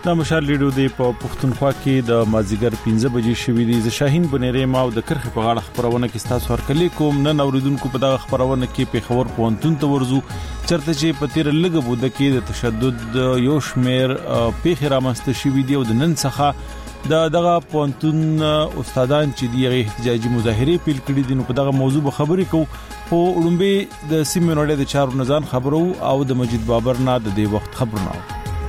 د مشال لیډو دی په پښتونخوا کې د مازیګر 15 بجې شوې دي. ز شاهین بنيري ما او د کرخ په غاړه خبرونه کې تاسو ورکلې کوم. نن اوریدونکو په دغه خبرونه کې پیښور پونتون ته ورزو چرته چې په تیر لګ بوده کې د تشدد یو شمیر پیښ رامسته شوې دي او د نن څخه دغه پونتون استادان چې دی احتجاجي مظاهره پیل کړي دي. نو په دغه موضوع به خبرې کوو. په اولمبي د سیمونړې د چارو نزان خبرو او د مجید بابر نه د دې وخت خبرونه.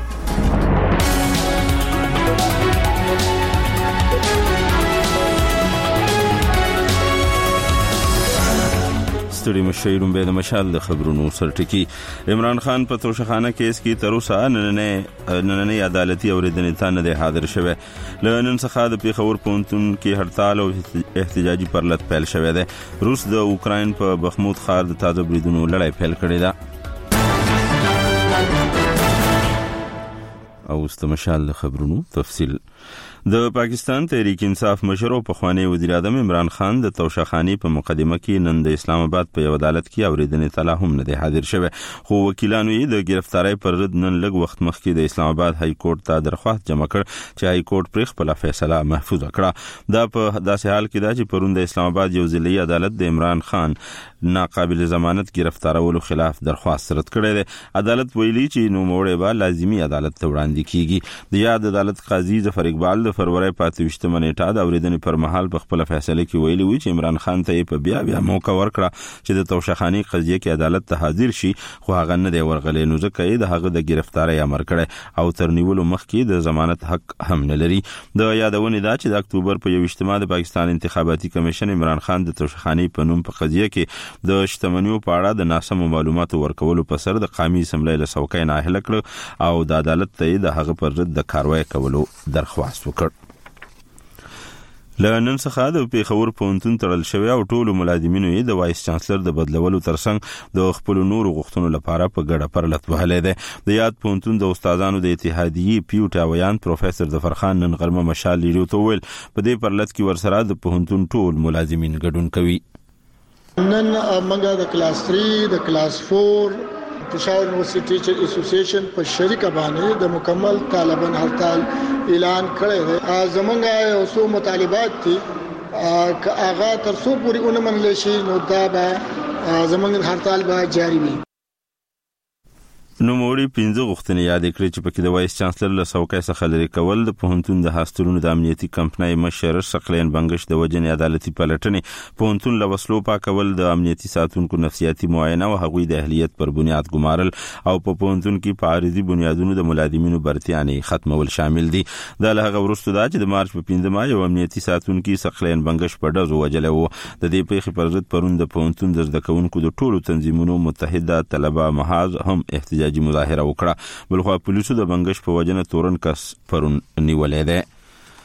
ستړي مشایرون به د مشال د خبرونو سرټکی. عمران خان په توشخانه کیس کې تر اوسه نن عدالتي اوریدنې ته نه حاضر شوی. لنن څخه د پیښور پونتون کې هړتال او احتجاجي پرلط پیل شوی دی. روس د اوکراین په بخمود ښار د تازه بریدونو لړۍ پیل کړې ده. او است مشال د خبرونو تفصیل. د پاکستان تحریک انصاف مشر او پخوانی وزیر اعظم عمران خان د توشخانی په مقدمه کې نن د اسلام آباد په یو عدالت کې اوریدنې ته هم نه حاضر شوی. خو وکیلانو یې د گرفتاری پر ضد نن لږ وخت مخکې د اسلام آباد های کورټ ته درخواست جمع کړ چې های کورټ پر خپل فیصله محفوظ کړه. دا په داسې حال کې دا چې پرون د اسلام آباد یو ضلعي عدالت د عمران خان ناقابل ضمانت گرفتارولو خلاف درخواست رد کړی دی. عدالت ویلي چې نوموړی به لازمي عدالت ته وړاندې کیږي. د یاد عدالت قاضي ظفر اقبال د فروری 25 نیټه د اوریدنې پر مهال په خپل فیصله کې ویلي و چې عمران خان ته په بیا موقع ورکړه چې د توشخانی قضیه کې عدالت ته حاضر شي، خو هغه نه دی ورغلی. نو ځکه یې د هغه د گرفتاری امر کړی او تر نیولو مخکې د ضمانت حق هم نه لري. د یادونې دا چې د اکتوبر په 21 د پاکستان انتخاباتي کمیشن عمران خان د توشخانی په نوم په قضیه کې د شتمنیو په اړه د ناسمو معلوماتو ورکولو په سر د قومي اسمبلی له څوکۍ ناهیله کړ او د عدالت ته د هغه پر ضد د کاروایی کولو درخواست وکړ. لنن څخه د پیښور پونتون تړل شوی او ټولو ملازمینو یې د وایس چانسلر د بدلولو ترڅنګ د خپل نورو غوښتنو لپاره په ګډه پرلط وهلې ده. د یاد پونتون د استادانو د اتحادیې پیوټاویان پروفیسور ظفر خان نن غرمه مشال لیډو ته ویل په دې پرلط کې ورسره د پونتون ټول ملازمین ګډون کوي. نن موږ د کلاس 3 د کلاس 4 پېښور یونیورسيټي ټیچر اسوسییشن په شریکه باندې د مکمل طالبان هړتال اعلان کړی دی. زمونږ یو څو مطالبات دي چې هغه تر څو پورې ونه منل شي نو دا به زمونږ هړتال به جاری وي. نو موري 15 غوښتنې یاد کړې چې پکې د وایس چانسلر له څوکۍ څخه لري کول، د پوهنتون د هاستلونو د امنیتي کمپنۍ مشر سقلین بنگش د وجنې عدالتي پلټنې، پوهنتون له وسلو پاکول، د امنیتي ساتونکو نفسیاتي معاینه او هغوی د اهلیت پر بنیاد ګمارل او په پوهنتون کې په عارضي بنیادونو د ملازمینو برتیانې ختمول شامل دي. دا له هغه وروسته دا چې د مارچ په 15 مای یو امنیتي ساتونکي سقلین بنگش په ډزو وجلې وو. د دې پیښې پر ضد پرون د پوهنتون د زده کوونکو د ټولو تنظیمونو متحده طلبه محاذ هم احتجاجي مظاهره وکړه. بلخوا پولیسو د بنگش په وجنه تورن کس پرون نیولې ده.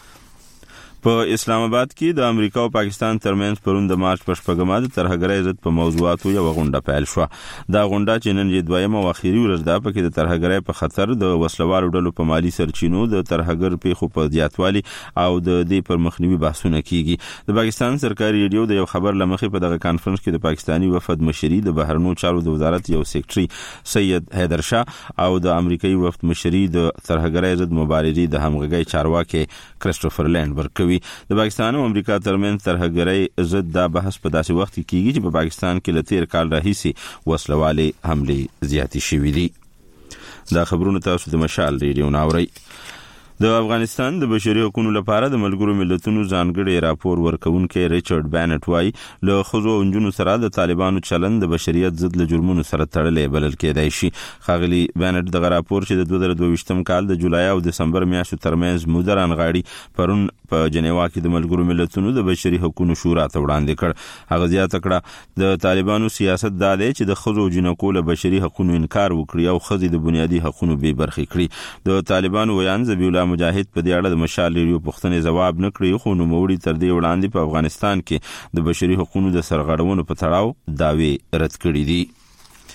په اسلام آباد کې د امریکا او پاکستان ترمنځ پرون د مارچ په شپږمه د ترهګرۍ ضد په موضوعاتو یو غونډه پیل شوه. دا غونډه چې نن یې دویمه او اخیری ورځ ده، پکې د ترهګرۍ په خطر، د وسلوالو ډلو په مالی سرچینو، د ترهګر پیښو په زیاتوالي او د دې پر مخنیوي بحثونه کیږي. د پاکستان سرکاري ریډیو د یو خبر لمخې په دغه کانفرنس کې د پاکستاني وفد مشري، د بهرنیو چارو د وزارت یو سیکریټري سید حیدر شاه او د امریکایي وفد مشري د ترهګرۍ ضد مبارزې د همغږي چارواکي کرستوفر لینډ ورکوي. د پاکستان او امریکا ترمنځ ترهګرۍ ضد دا بحث په داسې وخت کې کیږي چې په پاکستان کې له 13 کال راهیسې وسلوالې حملې زیاتې شوې دي. دا خبرونه تاسو د مشال ریډیو ناوري. د افغانستان د بشري حقوقو لپاره د ملګرو ملتونو ځانګړي راپور ورکونکي ریچارډ بانټ وايي له ښځو او نجونو سره د طالبانو چلند د بشریت ضد له جرمونو سره تړلې بلل کېدای شي. ښاغلي بانټ دغه راپور چې د 2022 کال د جولای او دسمبر میاشتو ترمنځ موده رانغاړي پرون په جنیوا کې د ملګرو ملتونو د بشري حقوقو شورا ته وړاندې کړ. هغه زیاته کړه د طالبانو سیاست دا دی چې د ښځو او جنکو له بشري حقوقو انکار وکړي او ښځې د بنیادي حقوقو بې برخې کړي. د طالبانو ویان ذبیح الله مجاهد په دې اړه د مشال ریډیو پوښتنې ځواب نه کړی، خو نوموړي تر دې وړاندې په افغانستان کې د بشري حقوقو د سرغړونو په تړاو دعوی رد کړې دي.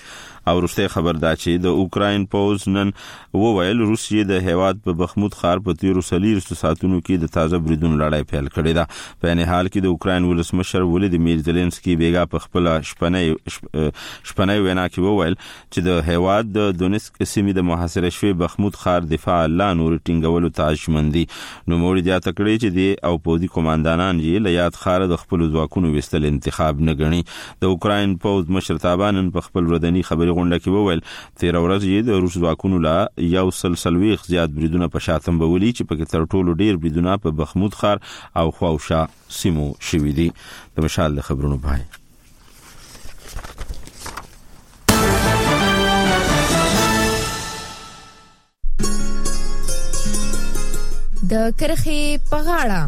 او وروسته خبر دا چې د اوکراین پوز نن وویل روسیې د هیواد په بخمود ښار په تیرو 40 ساعتونو کې د تازه بریدونو لړۍ پیل کړې ده. په عین حال کې د اوکراین ولسمشر ولادیمیر زيلنسکي بیګا په خپل شپنۍ وینا کې وویل چې د هیواد د دونیسک سیمې د محاصره شوی بخمود ښار دفاع لا نور ټینګولو ته ژمندي. نو موږ د تکړې چې د او پودي کمانډانان یې له یاد ښار د خپل ځواکونو وستل انتخاب نه غني. د اوکراین پوز مشر تابانن په خپل ورځنی خبري غونډه کې وویل 13 ورځې د روس ځواکونو لا یو سلسلويخ زیات بریدونه په شاتم بولي چې په تر ټولو ډیر بریدونه په بخمود ښار او خواوشا سیمو شوي دي. د مشال د خبرونو پای. د کرخي پغاړه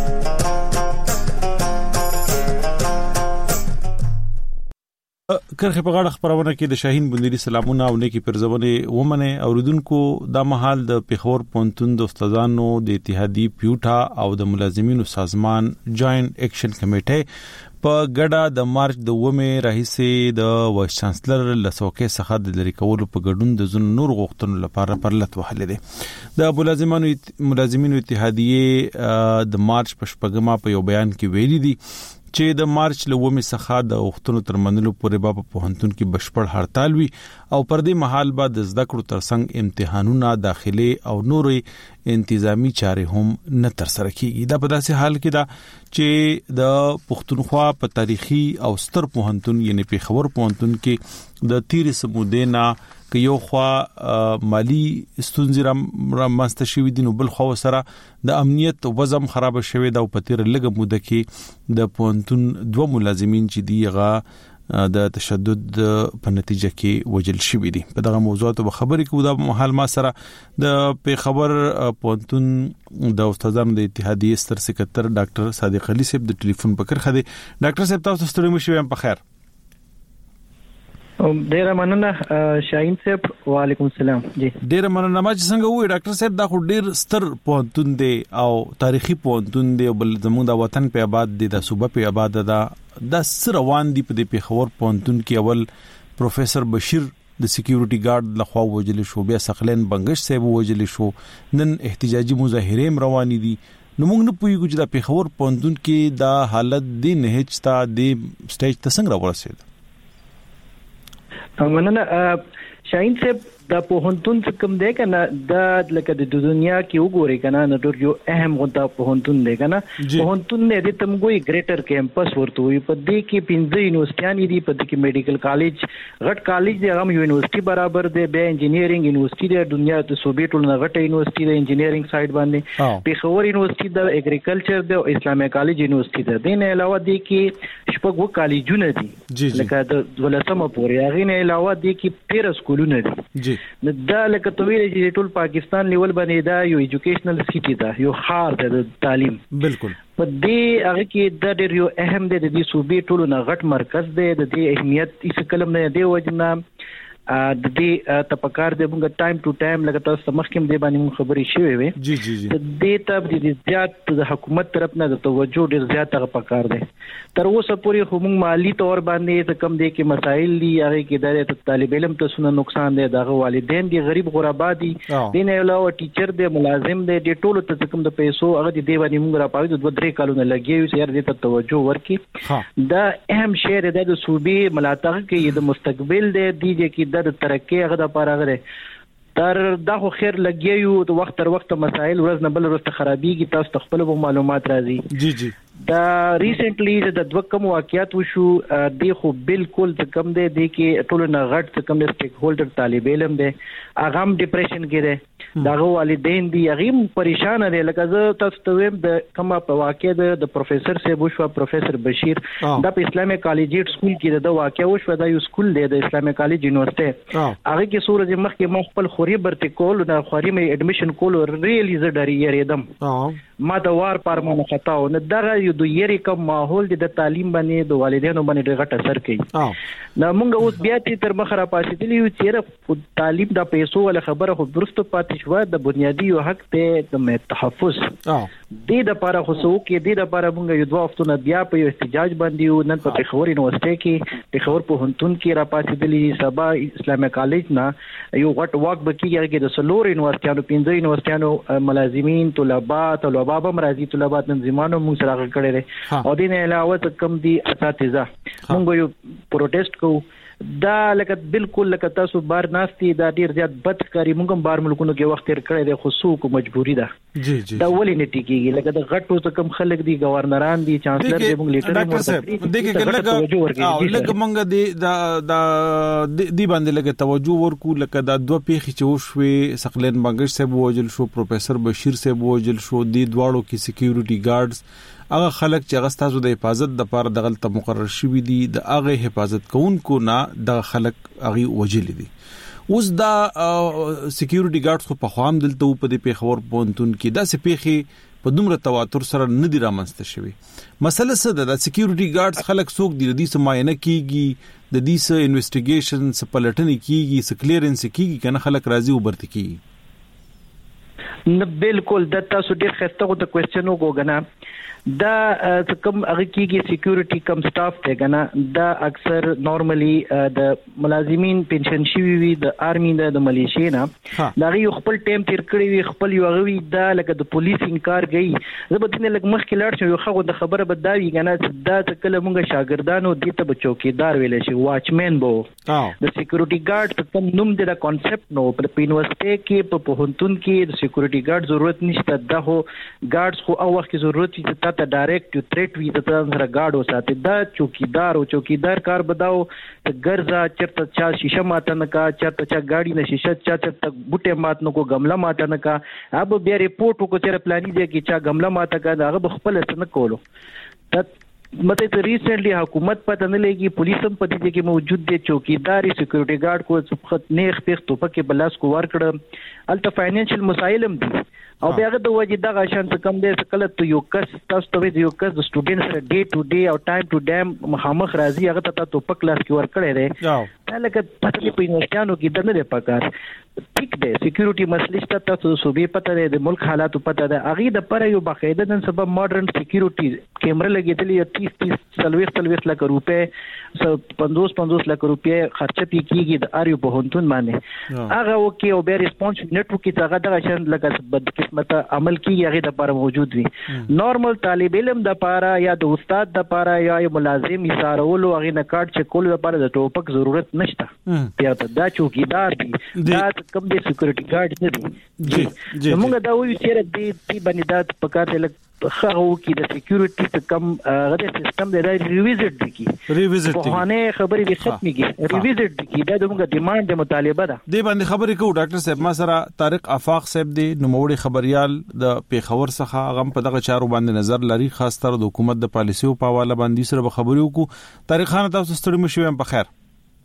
کرخه په غاړه خبرونه کې د شاهین بندري سلامونه او نیکی پرزونه ومنه اوریدونکو د محل د پیښور پونتون د استادانو د اتحادیې پیوټا او د ملازمینو سازمان جوائنٹ ایکشن کمیټه په ګډه د مارچ د ومه راهیسه د وایس چانسلر لسوکې څخه د لری کولو په ګډون د زون نور غوښتنو لپاره پرلط وهلې ده. د ملازمینو اتحادیې د مارچ په شپږمه په یو بیان کې ویلي دي چې د مارچ لومې څخه د وختونو ترمنلو پورې په پوهنتون کې بشپړ هړتال وي او پر دې مهال بعد د زده کړو ترڅنګ امتحانونه داخلي او نورې انتظامی چارې هم نه تر سره کیږي. دا په داسې حال کې دا چې د پښتونخوا په تاریخي او ستر پوهنتون یعنی پیښور پوهنتون کې د تیر سمودینا که یو خوا مالی ستونزې را مستشوي دي نو بل خو سره د امنیت وضم خراب شوی دا په تیر لګ موده کې د پوهنتون دوه ملازمین چې دی د تشدد په نتیجه کې وجل شوی دي. په دغه موضوعات به خبرې کوو. د محل ما سره د پیښور پوهنتون د استادانو د اتحادیې ستر سکرټر ډاکټر صادق علي صاحب د ټلیفون په کرخه دي. ډاکټر صاحب تاسو ستړي مشئ په خیر. ډیر مننه شاهین صاحب. وعلیکم السلام. جی ډیر مننه. ما چې څنګه وې ډاکټر صاحب دا خو ډیر ستر پوهنتون دی او تاریخي پوهنتون دی بل زموږ د وطن په آباد دی د صوبه په آباد ده. د سر روان دی په پیښور پوهنتون کې اول پروفیسور بشیر د سکیورټي ګارد لخوا وجل شو بیا سقلین بنگش صاحب وجل شو نن احتجاجي مظاهره روانې دي. نو موږ نه پوهیږو چې د پیښور پوهنتون کې دا حالت دی نه هچتا د سټیج ته څنګه ورسېد. مننه شاهین صاحب. د پوهنتون څخه کوم دی کنه د لکه د دنیا کې وګوري کنه نو ډېر یو اهم غونډه پوهنتون دی کنه. پوهنتون نه د تمګوي ګریټر کیمپس ورته وي. په دې کې 15 یونیورسيټیان دي. په دې کې میډیکل کالج غټ کالج دی هغه یونیورسيټي برابر دی. به انجینیرینګ یونیورسيټي د دنیا د صوبې ټولنه غټه یونیورسيټي د انجینیرینګ سایډ باندې. پیښور یونیورسيټي د اګریکلچر دی او اسلامي کالج یونیورسيټي ده. د نه علاوه دی کې شپږ کالجونه دي لکه د ولسمه پورې. هغه نه علاوه دی کې 13 سکولونه دي. دا لکه تویل چې ټول پاکستان لیول باندې دا یو ایجوکیشنل سیټي ده یو خار ده د تعلیم. بالکل په دې هغه کې د ډېر یو اهم دی د دې صوبې ټولو نه غټ مرکز دی. د دې اهمیت هیڅ کلم نه دی وجنه د دې تپکار د موږ ټایم ټو ټایم لکه تاسو مخکې دې باندې خبرې شوې وي. جی جی جی د دې ته د زیات د حکومت طرف نه د توجه ډېر زیات پکار دی. تر اوسه پورې خو موږ مالی تور باندې کم دی کې مسایل دي هغه کې د طالب علم ته څونه نقصان دی. دغه والدین دي غریب غربا دي دین علاوه ټیچر دی ملازم دی د ټولو ته کم د پیسو هغه دی باندې موږ را پاوې د 2-3 کالونه لګیو چې دې ته توجه ورکړي. دا اهم شی دی د صوبې ملاتړ کې د مستقبل دی چې د ترقی هغه د لپاره غره تر دا خو خیر لګیو د وخت تر وخت مسائل ورځ نه بل ورځ خرابېږي. تاسو خپل معلومات راځي. جی جی دا ریسنټلی د دوه کم واقعیات وشو دی خو بالکل کم دی کې ټول نه غټ کم دی سټیک هولډر طالب علم دی هغه هم ډیپریشن کې دی. داغه والدین دی هغه پریشان دي. لکه زه تاسو ته ویم د کومه په واقع د پروفیسور صاحب وشو پروفیسور بشیر د اسلامي کالج سکول کې د واقع وشو د یو سکول دی د اسلامي کالج یونیورسيټي هغه کې سورج مخ کې خپل خوري برته کول د خوري مې اډمیشن کول ریلی ز ډری یریدم ما د وار پر مونږ خطاو نه دغه یو د یری کوم ماحول د تعلیم باندې د والدینو باندې غټ اثر کوي نو موږ اوس بیا چې تر مخه را پاسېدلی یو چې تعلیم د پیسو ول خبره خو درسته پاتې شو د بنیادی یو حق ته د تحفظ د لپاره خو سو کې د لپاره موږ یو دوه هفتونه بیا په یو احتجاج باندې نن په خبر یونیورسيټي کې د خبر په هنتون کې را پاسېدلی سبا اسلامي کالج نه یو غټ واک بکیږي د سلور یونیورسيټانو 15 یونیورسيټانو ملازمین طلبات بابا مرضی طلبات تنظیمانو موږ سره کړی دي او دین علاوه کم دي اساتذه موږ یو پروټیسټ کوو دا لکه بالکل لکه تاسو بار ناشتي دا ډیر زیات بدکاری موږ بار ملکونو کې وخت تیر کړی دی خو څوک مجبوری ده جی دا ولې نه ټیکيږي لکه د غټو څه کم خلک دي گورنران دي چانسلر دي موږ لیټر لکه موږ دی باندې لکه توجه ورکو لکه دا دوه پیخي چې وشوي سقلین بنگش صاحب وجل شو پروفیسور بشیر صاحب وجل شو دی دواړو کې سکیورټي ګارډز هغه خلک چې هغه تاسو د حفاظت د لپاره د غلطه مقرر شوی دي د هغه حفاظت کوونکو نه د خلک هغه وجل دي اوس دا سکیورټي ګارډز خو په خوام دلته په دې پیښور پونتون کې دا سپېخي په دومره تواتر سره نه دی رامنځته شوی مسله څه ده د سکیورټي ګارډز خلک څوک دي د دې سماینه کیږي د دې س انویسټیګیشن س پلټنې کیږي س کلیرنس کیږي کنه خلک راضي وبرت کیږي نه بالکل د تاسو ډیر خسته د کوېسچن وګورئ دا کوم هغه کېږي سکیورټي کم سټاف ته کنه دا اکثر نورمالي د ملازمین پنشن شوی وي د آرمي د ملیشیا نه دا یو خپل ټیم تیر کړی وي خپل یو غوي دا لکه د پولیس انکار کوي زبدنه لکه مخکې لاړ شو یو خو د خبره بداوي کنه دا کله مونږ شاګردانو دي ته چوکیدار ویل شي واچمن بو د سکیورټي ګارد کوم نوم د کانسپټ نو په یونیورسيټي کې په پوهنتون کې د سکیورټي ګارد ضرورت نشته دا هو ګارډز خو او وخت کې ضرورت وي ته ډایرکټ یو تھریټ وی د سره گاډ وساتي دا چوکیدار کار بداو ته ګرځا چرته چا شیشه ماته نه کا چرته چا گاډي نه شیشه چرته بوټه مات نه کو غمله ماته نه کا اب بیا ریپورت کو چر پلاني دی کی چا غمله ماته کا دا خپل څه نه کولو مته ریسنټلی حکومت پته نه لګي پولیس هم پته دي کې موجود دي چوکیداری سکیورټي ګارد کو څخه نیخ پیخ ټوپک بلاس کو ور کړ الته فاینانشل مسایل هم دي او بیا د وجه دغه شان څه کم دي کله ته یو کس تاسو ته یو کس د سټوډنټ سره ډے ټو ډے او ټایم ټو ټایم مخامخ راځي هغه ته ټوپک کلاس کې ور کړی دی دا لکه پته په یونیورسيټانو کې د نه پکار ټیک دی سکیورټي مسلې تاسو صوبې پته دی د ملک حالات پته دی اغه د پر یو باقاعده نن سبا ماډرن سکیورټي کیمرا لګیدلې 30 لک روپے 50 لک روپے خرچه پی کیږي د اریو په هنتون باندې هغه وکي او به ریسپانس نیټورک کې څنګه دغه شان لکه بد قسمت عمل کیږي هغه د لپاره موجود وي نورمال طالب علم د لپاره یا د استاد د لپاره یا ملازم یې هغه نه کارت چکول لپاره د ټوپک ضرورت نشته بیا دا چوکیدار دي دا کم دي سکیورټي ګارد نه دي جی موږ دا وایو چې دې باندې دا پکار دی خو کې د سکیورټي څخه کم غوډه سیستم دی ریویزټ دي په هانه خبرې به ختمي کی ریویزټ دي دا موږ ډیماند د مطالبه ده دی باندې خبرې کوو ډاکټر صاحب ما سره طارق افاق صاحب دی نوموړي خبريال د پیښور څخه غم په دغه چارو باندې نظر لري خاص تر د حکومت د پالیسیو په حواله باندې سره خبرې وکړو طارق خان تاسو ستړي مشوي په خیر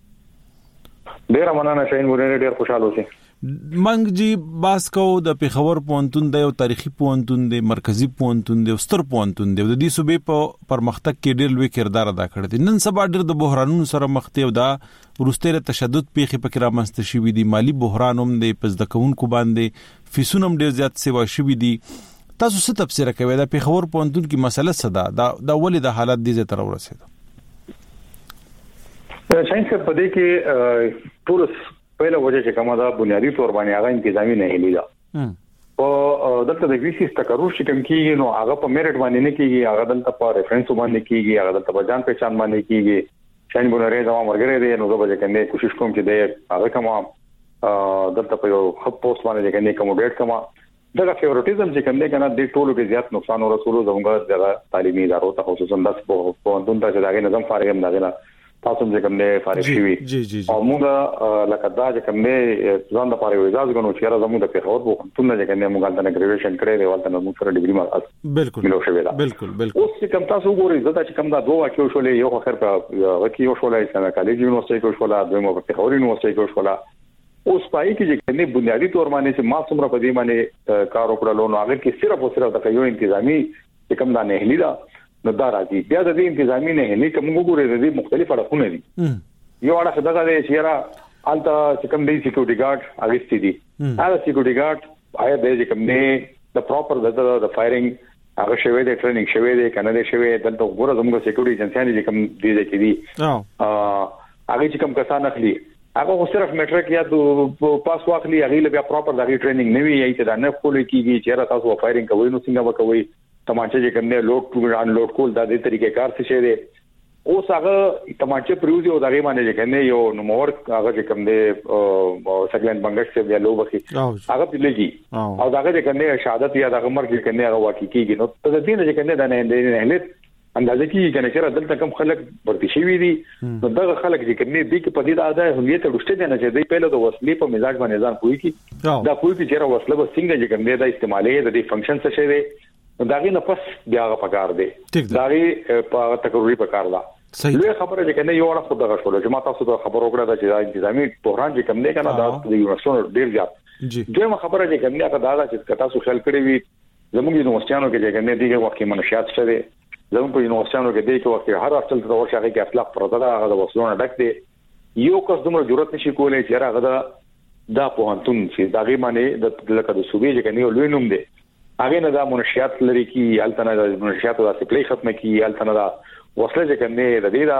ډیر مننه شاین ورنه ډیر خوشاله اوسئ منګ جی باسکو د پیښور پونتون د یو تاریخي پونتون د مرکزی پونتون د ستر پونتون د دې صوبې په پرمختګ کې ډېر لوی کردار ادا کړی دی نن سبا ډېر د بحرانونو سره مخ ته او دا ورستره تشدد پیښې پکې رامنځته شوې دي مالی بحران هم د پزدکونکو باندې فیسونه هم ډېر زیات سیوا شوې دي تاسو څه تفسیر کوئ د پیښور پونتون کې مسله څه ده دا ولې د حالت دي زه تر ورسېده شاین څه پدې کې ټول पहिला वजह چې کومه دا بنیادی تور باندې هغه انتظامی نه هلی دا او دلته د ویسیس تکرر چې کوم کیږي نو هغه په میرټ باندې نه کیږي هغه دلته په ریفرنس باندې کیږي هغه دلته په ځان پہچان باندې کیږي شاین بونره زما مرګره دی نو زه به کنه کوشش کوم چې د هغه کومه دلته په یو خپ پوسټ باندې کنه کوموډیټ کومه دغه فیورټیزم چې کوم دی کنه د ټولو کې زیات نقصان او رسولو زموږ د تعلیمي ادارو ته خصوصا د پوهنتون ته چې دغه نظام فارغ هم دغه تاسو چې کوم نه فارغ شوي او موږ لکه دا چې کوم نه ځان د پاره اجازه غنو چې را زموږ د پیښور په ټول نه چې موږ د ګریجویشن کړی دی ولته موږ سره ډیګري مال بالکل اوس چې کوم تاسو وګورئ زدا چې کوم دا دوه واکیو شولې یو خیر په وکیو شولې څنګه کالج یونیورسيټي کو شولا دوی مو په پیښور یونیورسيټي کو شولا اوس پای کې چې کنه بنیادی تور باندې چې ما څومره په دې باندې کار وکړلو نو هغه کې صرف او صرف د یو انتظامی کوم دا نه هلی دا نو دا راځي بیا د دې انتظامی نه هلی کوم وګورئ د دې مختلف اړخونه دي یو اړه دغه دی چې را الته چې کوم دی سکیورټي ګارد هغه ستدي هغه سکیورټي ګارد آیا د کوم نه د پراپر د فایرینګ هغه شوی د ټریننګ شوی د کنه شوی دلته وګوره زموږ سکیورټي ایجنسیانه چې کوم دي کې دي هغه چې کوم کسان اخلي هغه صرف میټریک یا د پاس واخلي هغه لږه پراپر د ټریننګ نه وی ایته دا نه کول کیږي چې را تاسو فایرینګ کوئ نو څنګه وکوي تمانچه چې کوم نه لوډ ټو ان لوډ کول د دې طریقې کار څه شه دي اوس هغه تمانچه پروزي او دغه باندې چې کنه یو نومور هغه چې کوم دی سګلن بنگش څخه بیا لوبخي هغه بلګي او دغه چې کنه شهادت یا دغه مرګ چې کنه هغه واقع کیږي نو ته دې نه چې کنه دا نه نه اندازه کې کنه چې دلته کوم خلک ورته شي وي دي نو دغه خلک چې کنه دې کې په دې اده هویت ورشته نه چې دې په له د وسلې په مزاج باندې ځان کوي کی دا کوئی چې وسله به څنګه چې کنه دا استعمالي د دې فنکشن څه شي دی داغه نه پس بیا پکار دی داغه په تکروري پکار دا لوی خبره چې کنه یو اړه خو دغه شول چې ما تاسو ته خبر وکړه چې دا انتظامی بحران چې کوم دی کنه دا د یونیورسيټو ډیر زیات دغه خبره چې کنه هغه دا چې تاسو خل کړی وي زموږ یونیورسيانو کې چې کنه دغه وخت کې منشيات شته زموږ په یونیورسيانو کې دغه وخت هر اصل ته ورشي هغه کې اخلاق پرته دا هغه وسلونه ډک دي یو کس دومره ضرورت نشي کولای چې هغه دا په هانتون چې دغه معنی د لکه د صوبې چې کنه لوی نوم دی هغه نه دا منشيات لري کې التنه د منشيات د سپلای ختمه کې التنه دا وسله چې کنه د دې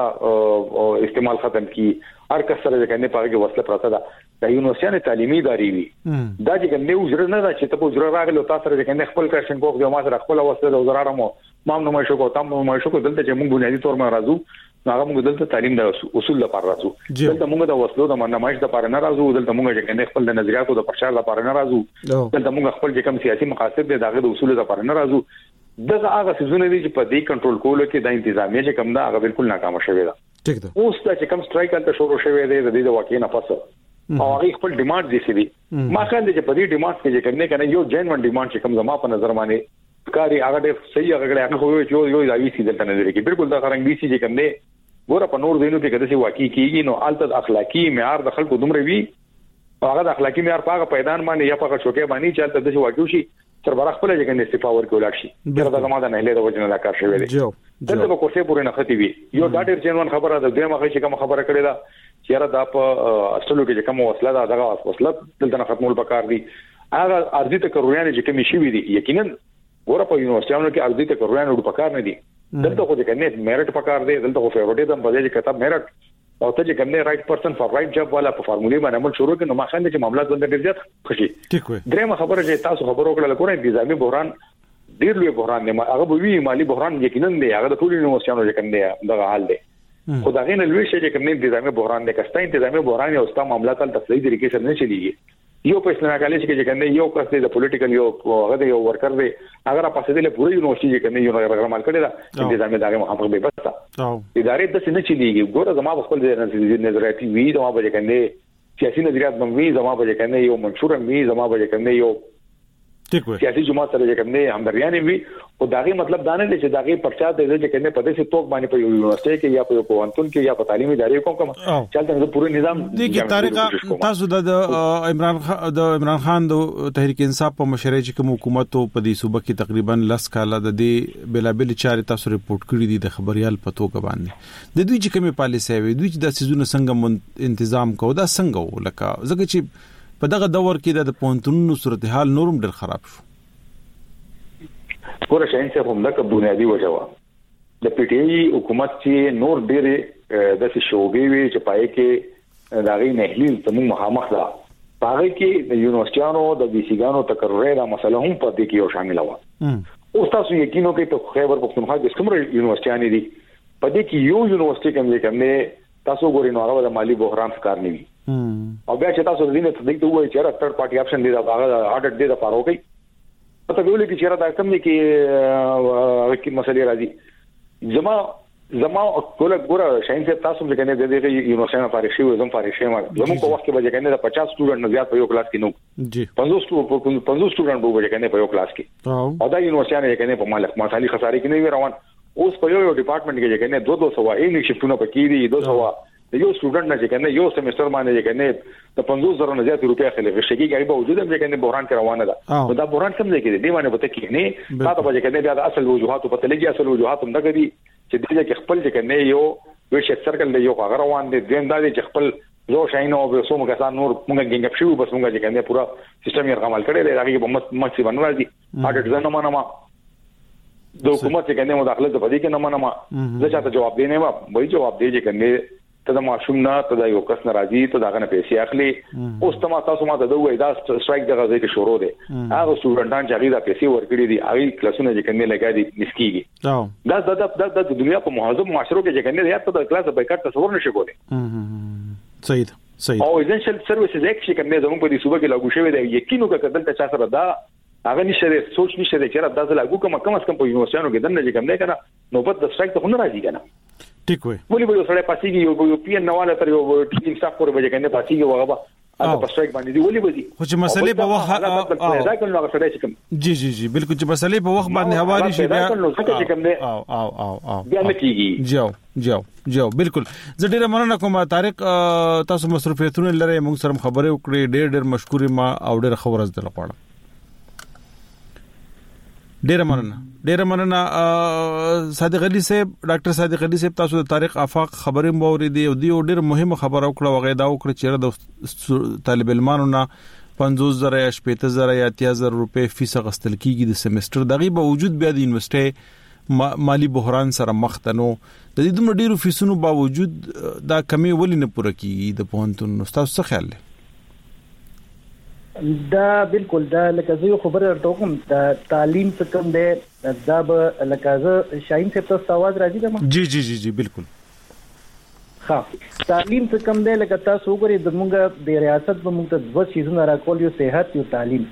دا استعمال ختم کې هر کس سره چې کنه پاره کې وسله پراته ده د یونیورسيانو تعلیمي ادارې وي دا چې کنه وزر نه دا چې ته وزر راغلو تاسو سره چې کنه خپل کرشن کوو د ما سره خپل وسله د وزرارمو مام نو مې شو کو تام نو مې شو کو دلته چې موږ بنیادی تور ما راځو هغه موږ دلته تعلیم د اصول لپاره راځو دلته موږ د وسلو د نمایش لپاره نه راځو دلته موږ چې کنه خپل د نظریاتو د پرچار لپاره نه راځو دلته موږ خپل چې کوم سیاسي مقاصد دي دغه د اصول لپاره نه راځو دغه هغه سيزونه دي چې په دې کنټرول کولو کې د انتظامیه چې کوم دا هغه بالکل ناکام شوی دا ٹھیک ده اوس چې کوم سټرایک انت شروع شوی دی د دې واقعي نه پس او هغه خپل ډیماند دي سي ما خیال دي چې په دې ډیماند کې چې کنه یو جنوین ډیماند چې کوم زما په نظر باندې کاری هغه ډېر صحیح هغه هغه خو یو دایي سي دلته نظر کې بالکل دا څنګه دي چې کوم نه ګوره په نور دینو کې کده سي واقعي کیږي نو الته اخلاقی معیار د خلکو دومره وی هغه د اخلاقی معیار پاګه پیدان باندې یا پاګه چوکې باندې چې الته د واقعي شي سربراہ خپل چې کنه استعفا ورکول شي دا د زماده نه له د وجنه دا کار شوی دی دلته په کوڅه پورې نه ختی وی یو دا ډېر جنون خبره ده دغه مخه چې کوم خبره کړې ده چې را دا په اصلو کې کوم وسله ده دغه وسله دلته نه ختمول پکار دي هغه ارضی ته کرویان چې کوم شي وی دي یقینا ګوره په یونیورسيانو کې ارضی ته کرویان ډو پکار نه دي دلته خو چې کنه میرټ پکار دی دلته خو فیوریټیزم په دې کې کتاب میرټ او ته چې کوم نه رائټ پرسن فار رائټ جاب والا په فارمولې باندې عمل شروع کړي نو ما خاندي چې معاملات باندې ډیر زیات خوشي درېمه خبره چې تاسو خبرو کړل کومه انتظامی بحران ډیر لوی بحران دی هغه به وی مالی بحران یقینا دی هغه د ټول یونیورسيانو چې کوم دی دغه حال دی خدای نه لوي شي چې کوم انتظامی بحران دی کستا انتظامی بحران یو ستا معاملات تل صحیح طریقې سره نه چلیږي یو په اسلامي کالج کې چې کنه یو کس د پولیټیکل یو هغه یو ورکر دی هغه را پاسې د پوره یونیورسيټي کې کنه یو پروګرام کړی دا انتظامی دغه محافظ به بستا ادارې د سینې چلیږي ګوره زما خپل نظریاتي وی زما به کنه سیاسي نظریات باندې زما به کنه یو منشور وی زما به کنه یو سیاسي جماعت سره کنه همدریانه وی او داغه مطلب دا نه دی چې داغه پرچا د دې کنه په دې توګ باندې په یونیورسيټي کې یا په پوهنتون کې یا په تعلیمي ادارې کوم چلته د پوره نظام د طریقه تاسو د عمران خان د تحریک انصاف په مشرۍ چې کوم حکومت په دې صوبه کې تقریبا 10 کاله د دې بلابل چارې تاسو ریپورت کړی دي د خبريال پتو کې باندې د دوی چې کومه پالیسي وي دوی چې د سيزونو څنګه تنظیم کو دا څنګه ولکه ځکه چې په دغه دور کې د پونتونو صورتحال نورم ډېر خراب شو ګوره شاین څه هم دا بنیادی وجه وا د پی ټی آی حکومت چې نور ډېر د شوبې وی چې پای کې داغي نهلیل تم مخامخ ده هغه کې د یونیورسيانو د بیسیګانو تقرر دا مسله هم په دې کې یو شامل و او تاسو یقینو کې ته خیبر پختونخوا د څومره یونیورسيانې دي په دې کې یو یونیورسيټي کوم نه تاسو ګورئ نو هغه د مالی بحران ښکار نه وي او بیا چې تاسو دینه ته دغه وایي چې را تھرد پارټي اپشن دی دا هغه اډټ دی دا فارو کوي پته ویل کې چې را دا کم نه کې مسلې راځي زما کوله ګوره شاین صاحب تاسو څنګه کنه د دې یونیورسيټي فارغ شوی زم فارغ شوم زموږ په وخت کې به کنه 50 سټوډنټ نه زیات په یو کلاس کې نو جی 50 سټوډنټ به کنه په یو کلاس کې او دا یونیورسيټي کنه په مالک مالی خسارې کې نه روان اوس په یو ډپارټمنټ کې کنه 200 انګلیش شفتونه پکې دي 200 یو سټوډنټ نه چې کنه یو سیمستر باندې کنه د 50,000 نه زیات روپیا خلک شګي غي به وجود هم کنه بحران روانه ده دا بحران کوم ځای کې دی باندې وته کې نه تاسو به کنه بیا د اصل وجوهات په تلګي اصل وجوهات هم دغه دي چې دغه کې خپل کنه یو ویش سرکل دی یو هغه روان دي دین دا چې خپل زو شاینو به سوم کسان نور مونږ ګنګ شو بس مونږ کنه پورا سیستم یې عمل کړی دی هغه به مڅ باندې راځي هغه ځنه ما د حکومت څخه نه مداخله په دې کې نه منما زه چاته جواب دی نه وای جواب دی چې کنه ته د ماشوم نه ته د یو کس ناراضي ته داغه نه پیسې اخلي اوس تاسو ما ته دوی دا سټرایک دغه ځای کې شروع دي هغه سټوډنټان چې هغه د پیسې ورکړي دي هغه کلاسونه چې کنه لګا دي نسکيږي دا د دنیا په مهذب معاشرو کې چې کنه یا ته د کلاس بایکاټ تصور نشي کولای صحیح او ایسنشل سرویسز ایکټ چې کنه زموږ په دې صوبه کې لاګو شوی دی یقینو کې کدل ته چا سره دا هغه نشته سوچ نشته چې را داسې لاګو کم از کم په یونیورسيټانو کې دنه چې کوم نه کنه نوبت د سټرایک ته نه راځي کنه ټیک وي ولې به سره پاسيږي یو پی ان نواله تر یو ټیم سټاف پورې به کنه پاسيږي وغه هغه په سټرایک باندې دی ولې به دي خو چې مسلې په وخت دا کله هغه سره کوم جی بالکل چې مسلې په وخت باندې حواله شي بیا او بیا نه کیږي جاو بالکل زه ډیره مننه کوم طارق تاسو مصروفیتونه لري موږ سره خبرې وکړې ډېر مشکور ما او ډېر خبر زده لپاره ډیره مننه صادق علي صاحب ډاکټر صادق علي صاحب تاسو د طارق آفاق خبرې موري دی او دی ډیره مهمه خبره وکړه وغه دا وکړه چې د طالب علمانو نه 50,000 یا 70,000 یا 80,000 روپے فیس غستل کیږي د سیمستر دغه باوجود بیا د یونیورسيټي مالی بحران سره مخ تنو د دې دومره ډیرو فیسونو باوجود دا کمی ولې نه پوره کیږي د پوهنتون استاد څه خیال دی دا بالکل دا لکه زه خبره ورته دا تعلیم څه کوم دی دا به لکه زه شاهین صاحب ته आवाज راځي دا جی بالکل ها تعلیم څه کوم دی لکه تاسو وګورئ د موږ د ریاست په موږ ته دوه چیزونه راکول یو صحت یو تعلیم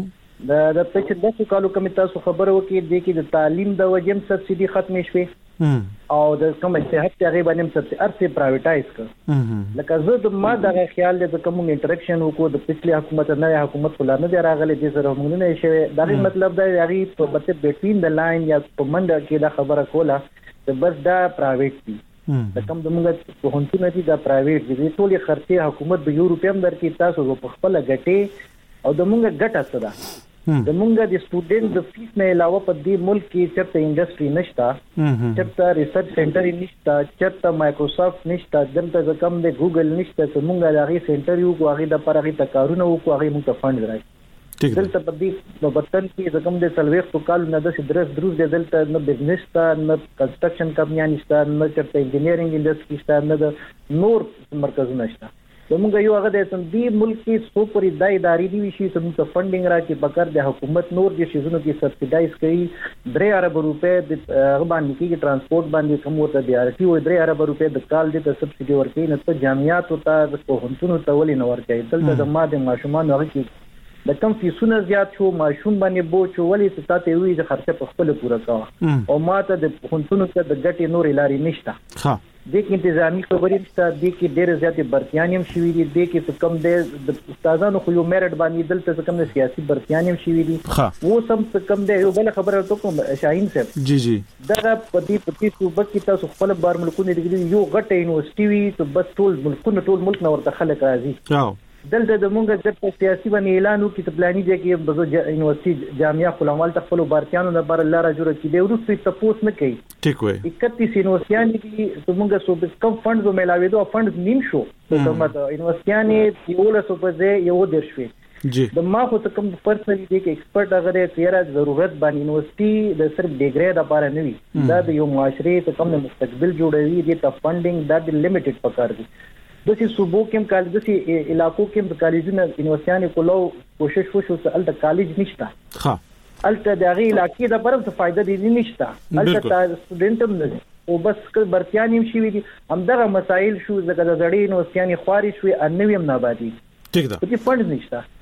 د پچ د کالو کوم تاسو خبره وکړي د کې د تعلیم د وجم سبسيډي ختمې شوې او د کوم صحت هغه باندې سبسيډي ارسه پرایویټایز کړ لکه زه د ما دغه خیال د کوم انټریکشن وکړو د پچلی حکومت نه حکومت خلانه دی راغلي د سره موږ نه شي دا مطلب دا هغه په بته بټوین د لاین یا په منډه کې دا خبره کوله چې بس دا پرایویټ دی د کوم د موږ په هونټونه دي دا پرایویټ دي ټولې خرچه حکومت به یو روپیم درکې تاسو په خپل غټي او د موږ ګټه سره د مونږه د سټوډنټ د فیس نه علاوه په دې ملک کې چرته انډستری نشته چرته ریسرچ سنټر نشته چرته مایکروسافټ نشته دلته کم د ګوګل نشته چې مونږه هغه سنټر یو هغه د پرغه تکارونه وکړو هغه مونږ ته فند راځي دلته په دې په وطن کې کم د سلويخ په کال نه د دروز دلته نه بزنس ته نه کنسټرکشن کمپنیان نشته نه چرته انجینیرینګ انډستری نشته نه د نور مرکزونه نشته زموږ یو هغه د دې ملک کې سو پرې د ادارې دی شي چې ته فندینګ راکې بکر د حکومت نور د شیزونو کې سبسیډایز کوي 3 ارب روپے د باندې کې ترانسپورت باندې کوم ورته دی ارتي و 3 ارب روپے د کال د سبسیډي ورکې نه ته جامعات او ته د پوهنتونو ته ولې نه ورکې دلته د ما د ماشومان هغه کې د کم فیسونه زیات شو ماشوم باندې بوج ولې ستاته وی د خرچه په خپل پوره کاوه او ماته د پوهنتونو ته د ګټي نور لاري نشته ها د کې انتظامی خبرې نشته د کې ډېر زیاتې برتیانیم شوې دي د کې کم د استادانو خو یو میرټ باندې دلته کم د سیاسي برتیانیم شوې دي وو سم کم د یو بل خبره ته کوم شاهین صاحب جی دا په دې صوبه کې تاسو خپل بار ملکونه دي یو غټه یونیورسيټي وي ته بس ټول ملک نور ته خلک راځي دلته د مونږ د سیاسي باندې اعلان وکړي ته پلاني دی کې بزو یونیورسيټي جامعه خلامال تخپل بارتیانو د بار الله را جوړ کړي دی ورسې تاسو نه کوي ټیک وي 31 یونیورسيټي دي ته مونږ سو به کم فند ملاوي دوه فند نیم شو ته ماته یونیورسيټي یو له سو په یو درشوي جی د ما خو ته کوم پرسنلی دی کې ایکسپرت هغه تیرا ضرورت باندې یونیورسيټي د صرف ډیګری د لپاره نه وي دا د یو معاشري ته کوم مستقبل جوړوي دي ته فندینګ دا د لیمیټډ پکار دي د سې صوبو کې کال د سې علاقو کې کالجونه یونیورسيټي کولو کوشش وشو چې الته کالج نشته ها الته دغه علاقې د پرم څه فائدہ دي نشته الته سټوډنټ هم نه او بس برتیانیم شي وي همدغه مسائل شو زګه د زړې یونیورسيټي خواري شوې انویم نه آبادی ټیک ده چې فند نشته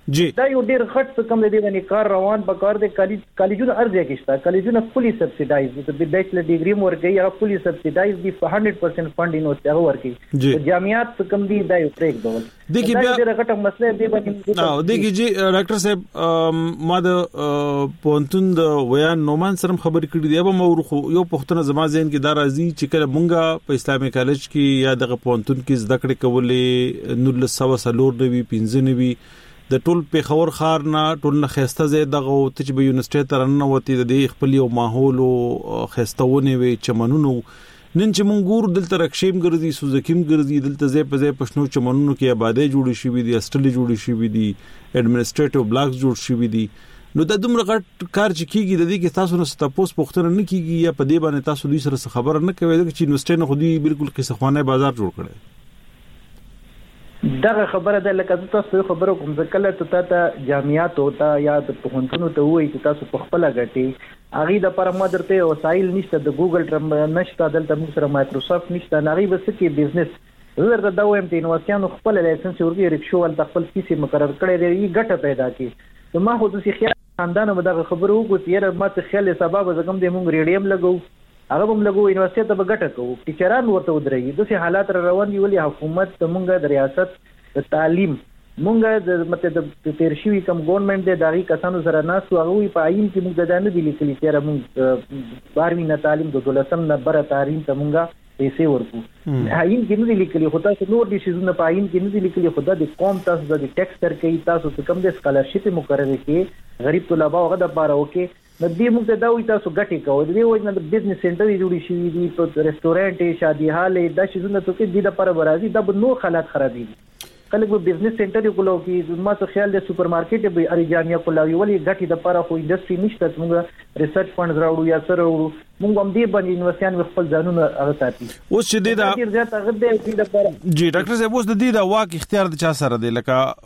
دا یو ډیر غټ کم دی باندې کار روان په کار د کالجونو ارزه کېستا کالجونو فولي سبسیډایز د بیچلر ډیګري ورګي هغه فولي سبسیډایز دی 100% فند انوستر ورګي جامعات کم دی دا یو پریک ډول دیکي بیا ډیر غټ مسله دی باندې دیکي جی ډاکټر صاحب ما د پونتون د ویان نومان سره خبرې کړې دی به مورخو یو پښتنه زما ذهن کې دا راځي چې کله مونږه په اسلامي کالج کې یا د پونتون کې زده کړې کولې 1994 15 د ټول پیښور خار نه ټول نه خسته زه دغه ته چې په یونیورسيټي ترنه وتی د خپل یو ماحول او خستهونه وي چمنونو نن چې مونږ ګور دلته رکشیم ګرځي سوزکیم ګرځي دلته زه په ځای پښنو چمنونو کې آبادی جوړې شوې دي استلې جوړې شوې دي اډمنسټریټیو بلاکس جوړ شوې دي نو د دومره غټ کار چې کیږي د دې کې تاسو نه ستاسو پوښتنه نه کیږي یا په دې باندې تاسو دوی سره خبر نه کوي چې یونیورسيټي نه خودي بالکل قصخوانه بازار جوړ کړي دغه خبره ده لکه تاسو خبرو کوم ځکه ته جامعات او ته یا د پوهنتونو ته وایي چې تاسو په خپل غټي اغه د پر مدرته وسایل نشته د ګوګل ټرم نشته دلته موږ سره مایکروسافټ نشته نغي بس کې بزنس زړه د دویم ته انوستيانو خپل لایسنس ورګي رکشو ول خپل فیس مقرر کړی دی ګټه پیدا کی نو ما خو د خیال خاندان مدغه خبرو کو تیر ما ته خیال سبب زکم د موږ ریډیم لګو هغه هم لګو یونیورسيټي ته بغټه کوو ټیچران ورته ودرېږي د سه حالات روان دي ولې حکومت موږ د ریاست د تعلیم موږ د مطلب د تیرشي کم ګورنمنت د داغي کسانو سره ناس او هغه په عین کې موږ د نه دي لیکلي چې موږ 12 نه تعلیم د دولسم نه بره تعلیم ته موږ پیسې ورکو عین کې نه دي لیکلي خو تاسو نور دي شیزونه په عین کې نه دي لیکلي خو د قوم تاسو د ټیکس تر کې تاسو کم د سکالرشپ مقرره کې غریب طلبه هغه د پاره وکي نو دې موږ ته دا وي تاسو ګټي کوو دې وایي د بزنس سنټر جوړی شي دي په ریسټورانټ شادي حال د شیزونه ته کې د لپاره برازي د نو حالات خرابي کله به بزنس سنټر یو کولو کې ما ته خیال د سوپر مارکیټ به اری جامعه کولاوي ولې ګټي د لپاره خو انډستری نشته موږ ریسرچ فندز راوړو یا سره موږ هم دې باندې یونیورسيټي خپل ځانونه هغه ساتي اوس چې دا ډیر زیات هغه دې لپاره جی ډاکټر صاحب اوس د دې د واک اختیار د چا سره دی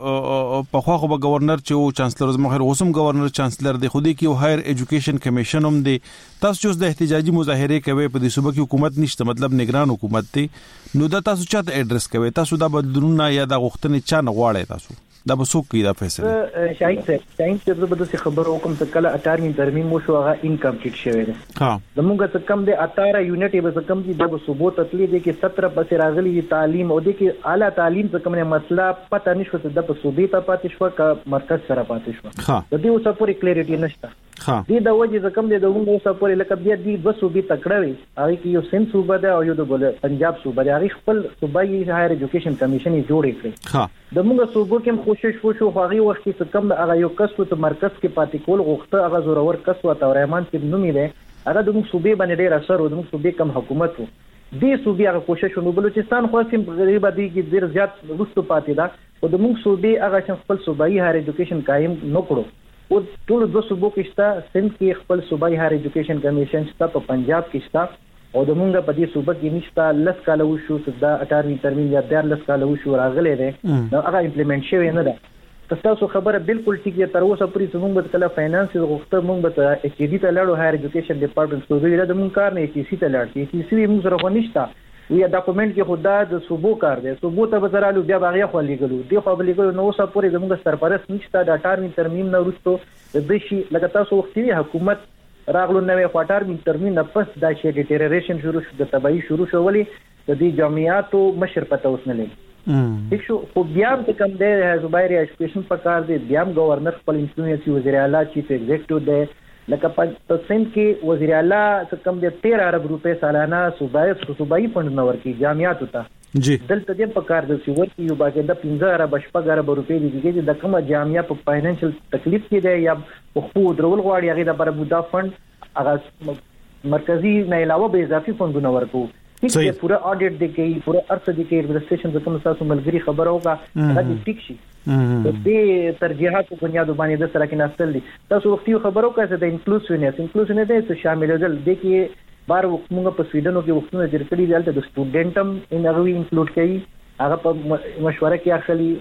لکه په خو به گورنر چې او چانسلر زمخر اوسم گورنر چانسلر دی خو دې کې هایر ایجوکیشن کمیشن هم دی تاسو چې د احتجاجي مظاهره کوي په دې صوبه کې حکومت نشته مطلب نگران حکومت دی نو دا تاسو چاته اډرس کوي تاسو دا بدلونه یا د غوښتنې چا نه غواړي تاسو دا به څوک دا فیصله شاهین صاحب به د خبرو کوم ته کله 18 ترمیم مو شو هغه انکمپلیټ شوی دی ها زموږ ته کم د 18 یونټ به کم دي د ثبوت اصلي دي کې 17 پس راغلي تعلیم او د کې اعلی تعلیم څخه کومه مسله پته نشو ته د صوبې ته پاتې شو کا مرکز سره پاتې شو ها د دې اوسه پوری کلیریټي نشته ها دې د وجه څخه کم د دوه اوسه پوری لکه بیا دې د صوبې تکړه وي هغه کې یو سن صوبه ده او یو د پنجاب صوبه ده هغه خپل صوبایي هایر ایجوکیشن کمیشن جوړ کړی ها د موږ صوبو کې کوشش وشو هغه وخت چې کم هغه یو کس ته مرکز کې پاتې کول غوښته هغه زورور کس و ته رحمان چې نومې ده هغه د موږ صوبې باندې ډېر اثر و د موږ صوبې کم حکومت و دې صوبې هغه کوشش ونو بلوچستان خو سیم غریب دي کې ډېر زیات وروسته پاتې ده او د موږ صوبې هغه خپل صوبایي هایر ایجوکیشن قائم نکړو او ټول د صوبو کې شته سند کې خپل صوبایي هایر ایجوکیشن کمیشن شته په پنجاب کې شته او د مونږ په دې صوبه کې نشته لس کال وشو د 18 ترمیم یا 14 کال وشو راغلي دي نو هغه امپلیمنٹ شوی نه ده تاسو خبره بالکل ټیک ده تر اوسه پوری څنګه به کله فاینانس غوښته مونږ به ایچ ډی ته لاړو هایر ایجوکیشن ډپارټمنټ ته ویل د مونږ کار نه ایچ سی ته لاړ ایچ سی مونږ سره نشته وی ډاکومنٹ کې خدا د صوبو کار دی صوبو ته بزرالو بیا باغیا خو لګلو دی خو لګلو نو اوسه پوری زموږ سرپرست نشته د 18 ترمیم نه وروسته د شي لکه تاسو وختي حکومت راغلو نوې خاطر من ترمیم نه پس دا شی ډیټریریشن شروع شو د تبعی شروع شو ولې د دې جامعاتو مشر پته اوس نه لګي ٹھیک شو خو بیا هم کم دی زبیر ایجوکیشن په کار دی بیا هم گورنر خپل انفلوئنس وزیر اعلی چیف ایگزیکټیو دی لکه په سند کې وزیر اعلی څخه کم دی 13 ارب روپے سالانه صوبایي فند نور کې جامعاتو ته جی دلته دې په کار د سیور کې یو باګه د 15 ارب شپږ ارب روپے دي چې د کومه جامعه په فاینانشل تکلیف کې دی یا خو درول غواړي هغه د برابودا فند هغه مرکزی نه علاوه به اضافي فندونه ورکو چې پورا اډیټ دی کې پورا ارث دی کې ایڈمنسټریشن د کوم تاسو ملګری خبره وکړه هغه ټیک شي د دې ترجیحاتو په بنیاد باندې د سره کې نستل دي تاسو وختي خبرو کوي د انکلوسیونیس د شامل دل د کې بار موږ په سویډن کې وختونه چې کړي دلته د سټوډنټم ان هغه انکلود کړي هغه په مشوره کې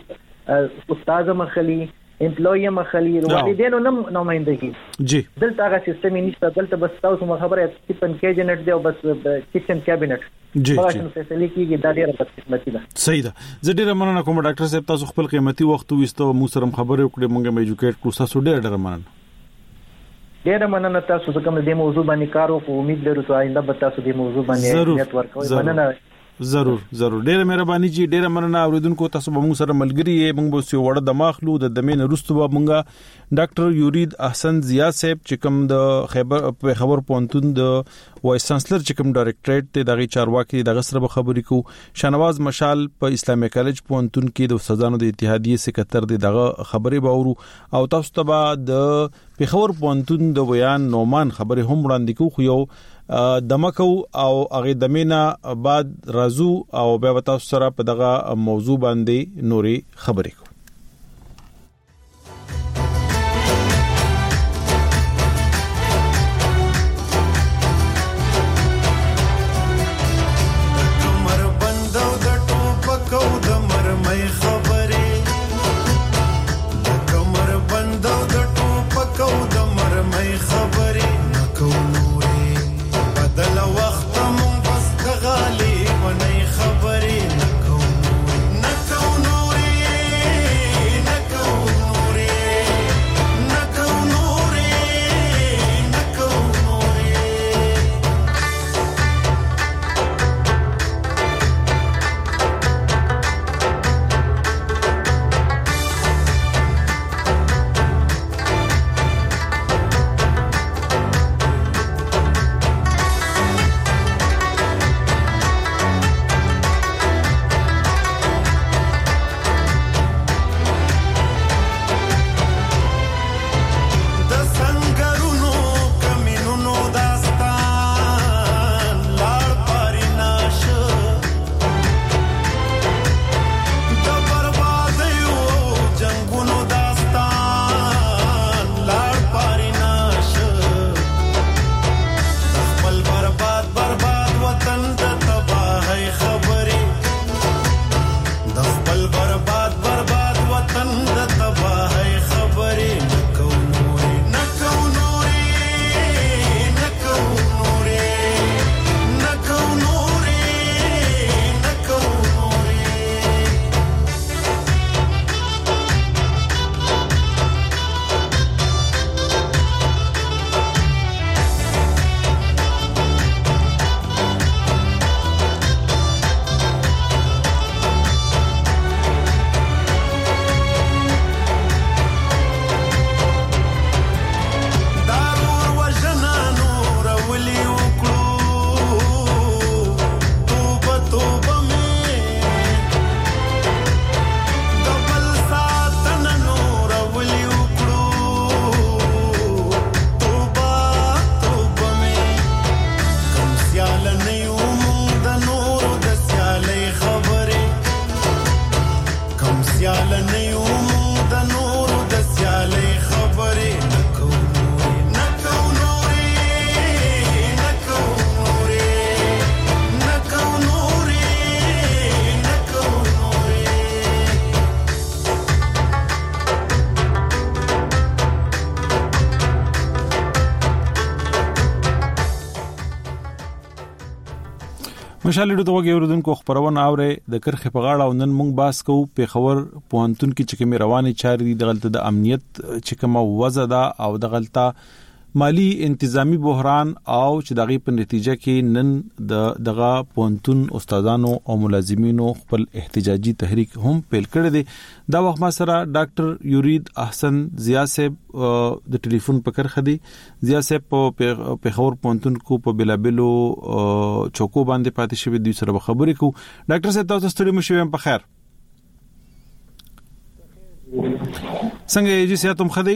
اخلي استاد مخلي امپلوی مخلي والدینو نمائندګي جی دلته هغه سیستم نشته دلته بس تاسو خبره کچن کابینټ دی او بس کچن کابینټ هغه شنو فیصله کیږي دا ډیره بدقسمتي ده. صحیح ده. زه ډیره مننه کوم ډاکټر صاحب، تاسو خپل قیمتي وخت وستو مو سره خبرې وکړې، مونږه مې ایجوکیټ کړو. تاسو ډیره مننه. ډیره مننه تاسو څنګه دې موضوع باندې کار وکړو. امید لرو چې آینده به تاسو دې موضوع باندې اهمیت ورکوي. مننه. ضرور ډیره مهرباني جی، ډیره مننه. اوریدونکو تاسو به موږ سره ملګری یې، موږ به سو وړه د ماخلو د دمین رستو به موږ ډاکټر یورید احسن ضیا صاحب چې کوم د خبر پونتون د وایس چانسلر چې کوم ډایریکټریټ ته دغه چارواکي دغه سره به خبرې کو. شنواز مشال په اسلامي کالج پونتون کې د استادانو د اتحادیه سکرټر دغه خبرې به اورو، او تاسو ته به د پیښور پونتون د بیان نومان خبرې هم وړاندې کو. خو یو دمکو او هغه دمینا بعد رازو او بیا تاسو سره په دغه موضوع باندې نوري خبرې کو. مشالې د وګړو اوردونکو خبرونه اوري د کرخه په غاړه او نن مونږ باس کوو پیښور پوهنتون کې چې کومه رواني چارې دي دغلت د امنیت چې کومه وضع ده او دغلت مالی انتظامی بحران او چې دغه په نتیجه کې نن دغه پوهنتون استادانو او ملازمینو خپل احتجاجي تحریک هم پیل کړی دی. دا وخت ما سره ډاکټر یورید احسن ضیا صاحب د ټلیفون په کرخه دی. ضیا صاحب په پیښور پوهنتون کو په بلابلو چوکو باندې پاتې شوی دوی سره خبرې کو. ډاکټر صاحب تاسو ستړي مشوي هم په خیر څنګه یې چې تاسو خدي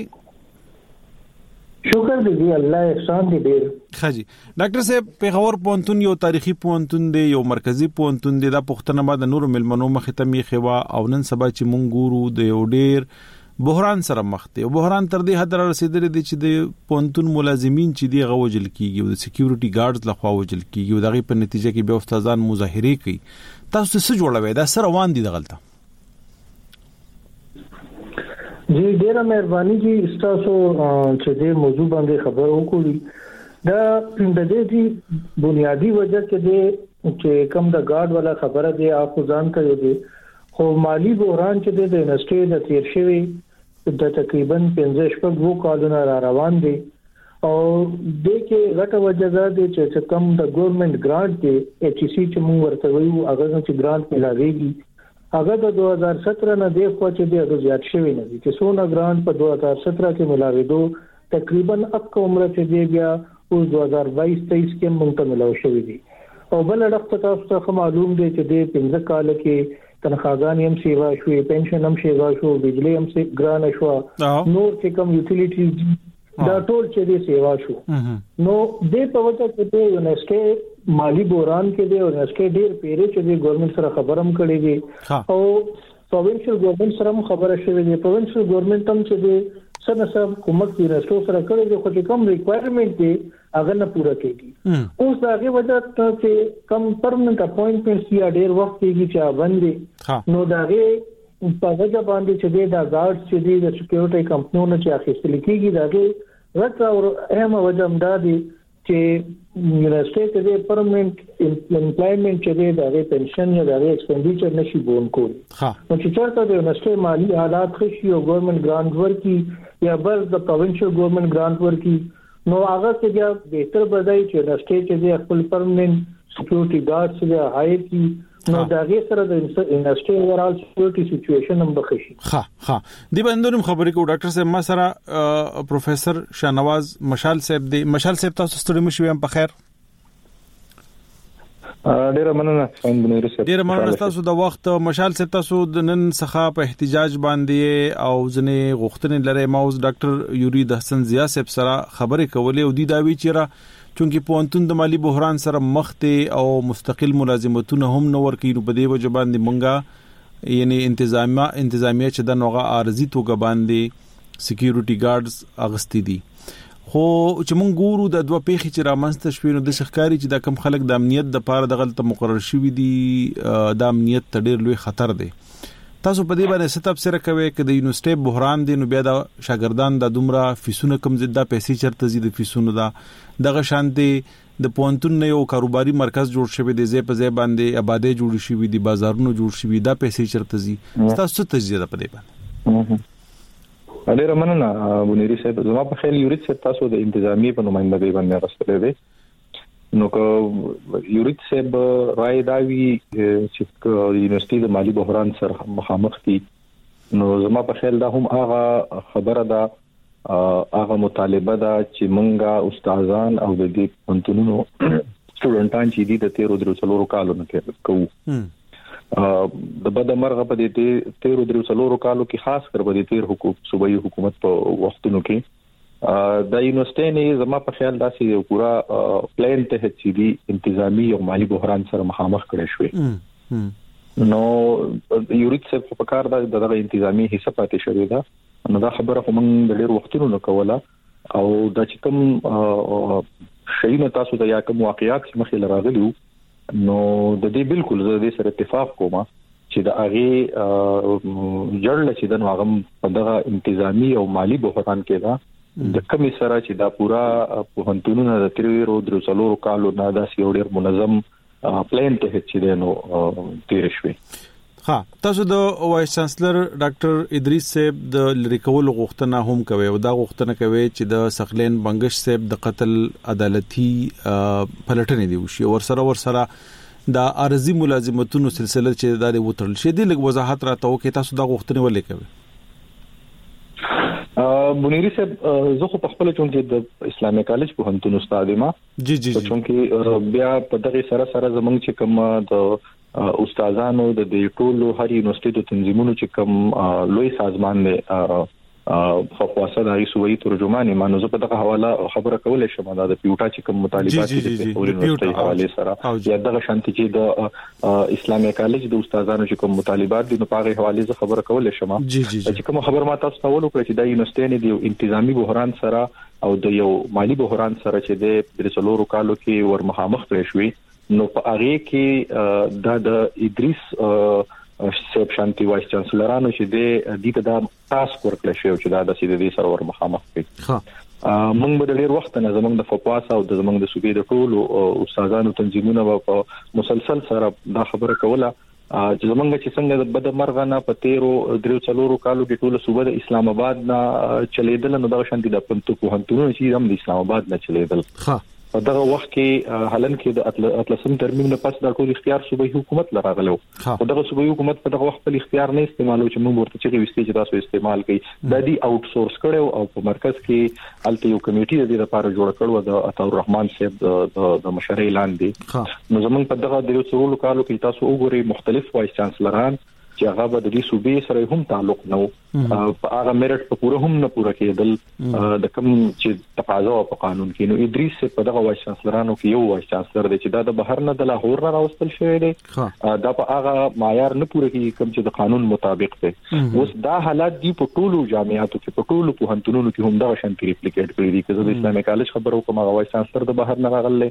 شکر دې الله احسان دې ډېر خاجي. ډاکټر صاحب پیښور پوهنتون یو تاریخي پوهنتون دی، یو مرکزی پوهنتون دی. دا پښتنه بعد نور ملمنو مخ ته می خوا او نن سبا چې مونږ ګورو د یو ډېر بحران سره مخ دی. او بحران تر دې حد رسیدلی دی چې د پوهنتون ملازمین چې دی غوجل کیږي او د سکیورټي ګارډز لخوا وجل کیږي او دغه په نتیجه کې به استادان مظاهره کوي. تاسو څه جوړوي دا سره روان دي دغلطه؟ جی ډیره مهرباني جی تاسو چې دې موضوع باندې خبر وکړي. دا د دې بنیادی وجہ چې کم د ګارد والا خبره دی اپ ځان کوي دی خو مالی بحران چې د یونیورسيټي د تیر شوی د تقریبا 15 کالونه را روان دي او د کې غټه وجہ ده چې کم د ګورنمنت ګرانټ دی ایچ سی چې موږ ورته وایو هغه چې ګرانټ ملاويږي هغه د 2017 نه دی خو چې د زیات شوی نه دي چې څونه ګرانټ په 2017 کې ملاويدو تقریبا اپ عمر چې دی بیا اوس 2022-23 کې موږ ته ملاوي شوی دي او بل وخت تاسو ته معلوم دی چې د 15 کال کې تنخواګان هم سیوا شوې پنشن هم سیوا شو بجلی هم سي ګران شو نور چې کوم یوټیلیټیز دا ټول چې دې سیوا شو نو د په وجه کې د یونیورسيټي مالی بحران کې د یونیورسيټي ډېر پیری چې د ګورنمنت سره خبرم کړې دي او پروینشل ګورنمنت سره خبره شوې دي پروینشل ګورنمنت هم چې د سنسب حکومت یونیورسيټي سره کړې دي خو چې کوم ریکوایرمنٹ دي هغه نه پوره کیږي اوس هغه وجه ته چې کم پرمننت اپاینټمنټس یا ډېر وخت کېږي چې باندې نو داغه په وجه باندې چې د ګارد چې د سکیورټي کمپنیونو چې اخیستل کېږي داغه رټ او اهم وجه هم دا دي چې یونیورسيټي د پرمننت امپلایمنت چې د پنشن یا د ایکسپنډیچر نشي بون کول نو چې چېرته د یونیورسيټي مالی حالات خشي او ګورنمنت ګرانټ ورکي یا بل د پروینشل ګورنمنت ګرانټ ورکي نو هغه چې بیا بهتر بدای چې یونیورسيټي چې د خپل پرمننت سکیورټي ګارد سره هایر کی نو دا غي سره د یونیورسيټي اورال سکیورټي سچويشن هم بخشي ها دی باندې خبرې کو ډاکټر صاحب ما سره پروفیسور شاهنواز مشال صاحب دی مشال صاحب تاسو ستړي مشوي هم په خیر ډیره مننه تاسو د وخت مشال صاحب تاسو د نن څخه په احتجاج باندې او ځنې غوښتنې لري ماوس ډاکټر یورید حسن ضیا صاحب سره خبرې کولې او د داوی چیرې چونکی پونتون د مالی بحران سره مخ ته او مستقل ملازمتونه هم نو ورکې نو په دې وجه باندې مونږه یعنی انتظامیه چې د نوغه ارزي توګه باندې سکیورټي ګارډز اغستی دي خو چې مونږ ګورو د دوه پیخي چې رامنځته شوي نو د شخکاری چې د کم خلک د امنیت د پاره د غلطه مقرر شوی دي د امنیت ډېر لوی خطر دی تاسو په دې باندې ستاب سره کوي چې د یونیورسيټي بحران دی نو بیا د شاګردان د دومره فیسونه کم زیاده پیسې چرته زیاده فیسونه دا دغه شانتي د پونتون نه یو کاروباري مرکز جوړ شوی دی زې په ځای باندې آبادی جوړ شوی دي بازارونو جوړ شوی دا پیسې چرته زی تاسو ته زیاده په دې باندې ډیره مننه بنيري صاحب زما په خیال یورید صاحب تاسو د انتظامی په نمائندګۍ باندې راستلې دي نو که یورید صاحب رائے داوی چې یونیورسيټي د مالی بحران سره مخامخ دي نو زما په خیال دا هم هغه خبره ده هغه مطالبه ده چې مونږه استادان او د دې پنځونو سټوډنټان چې دي د 13 کالو نه کوو د بده مرغه په دې 13 کالو کې خاص کر په دې صوبایي حکومت په وختونو کې د یونیورسيټي نه زما په خیال داسې یو پورا پلان ته هڅې دي انتظامی او مالی بحران سره مخامخ کړي شوې نو یورید صاحب په کار دغه انتظامی حصہ پاتې شوی دا نو دا خبره کوم د ډېر وختونو نه کوله او د چې کوم شي تاسو د یا کوم واقعیات مخې لراغلیو نو د دې بالکل د دې سره اتفاق کوم چې د هغه جړل چې د نوغم په دغه انتظامی او مالی بحران کې دا د کمی سره چې دا پورا په هنتونو د 13 کالو نه دا سیوډر منظم پلان ته چې نو تیر شوی ها تاسو د وایس چانسلر ډاکټر ادریس صاحب د لریکول غوښتنه هم کوي او دا غوښتنه کوي چې د سخلین بنگش صاحب د قتل عدالتي پلټنې دی وشي ورسره د ارزي ملازمتونو سلسله چې دا وټل شي د لږ وضاحت راته وکي تاسو دا غوښتنه ولې کوي بنيري صاحب زه خو په خپل چونکې د اسلامي کالج په هنتون استاد ما جی چونکې بیا په دغه سره زمونږ چې کوم د استادانو د ټولو هر یونیورسيټي د تنظیمونو چې کوم لوی سازمان دی خواصه د صوبایي ترجمان مانو زه په دغه حواله خبره کولای شم دا د پیوټا چې کوم مطالبات دي په یونیورسيټي حواله سره یا دغه شانتي چې د اسلامي کالج د استادانو چې کوم مطالبات دي په هغه حواله زه خبره کولای شم چې کوم خبر ما تاسو ته ولوکړه چې د یونیورسيټي نه دی انتظامی بحران سره او د یو مالی بحران سره چې د 13 کالو کې ورمخامخ کړی شوی نو په هغه کې د ادریس صاحب شانتي وایس چانسلرانو چې د دې د تاسک ورکړل شو چې دا د سیده دي سرور مخامخ کوي موږ به ډېر وخت نه زمونږ د فپاس او د زمونږ د صوبې د ټولو استادانو تنظیمونو په مسلسل سره دا خبره کوله چې زمونږ چې څنګه د بد مرغانه په 13 کالو کې ټول صوبه د اسلام آباد نه چلیدل نو دا شانتي د پنځه پوهنتونونو چې هم د اسلام آباد نه چلیدل په دغه وخت کې هلن کې د اطلسم ترمیم نه پس د ټول اختیار صوبې حکومت لراغلو او دغه صوبې حکومت په دغه وخت په اختیار نه استعمالو چې موږ ورته چې وستې چې تاسو استعمال کړئ د دې اوټ سورس کړو او په مرکز کې الته یو کمیټي د دې لپاره جوړ کړو د عطا الرحمن صاحب د مشرۍ لاندې نو زمونږ په دغه د 13 کالو کې تاسو وګورئ مختلف وایس چانسلران چې هغه به د دې صوبې سره هم تعلق نه په هغه میرټ په پوره هم نه پوره کېدل د کوم چې تقاضا په قانون کې نو ادریس په دغه وایس چانسلرانو کې یو وایس چانسلر دی چې دا د بهر نه د لاهور نه راوستل شوی دی دا په هغه معیار نه پوره کیږي کوم چې د قانون مطابق دی اوس دا حالات دی په ټولو جامعاتو کې په ټولو پوهنتونونو کې هم دا شان ریپلیکیټ کړی دي چې د اسلامي کالج خبرو کوم هغه وایس چانسلر د بهر نه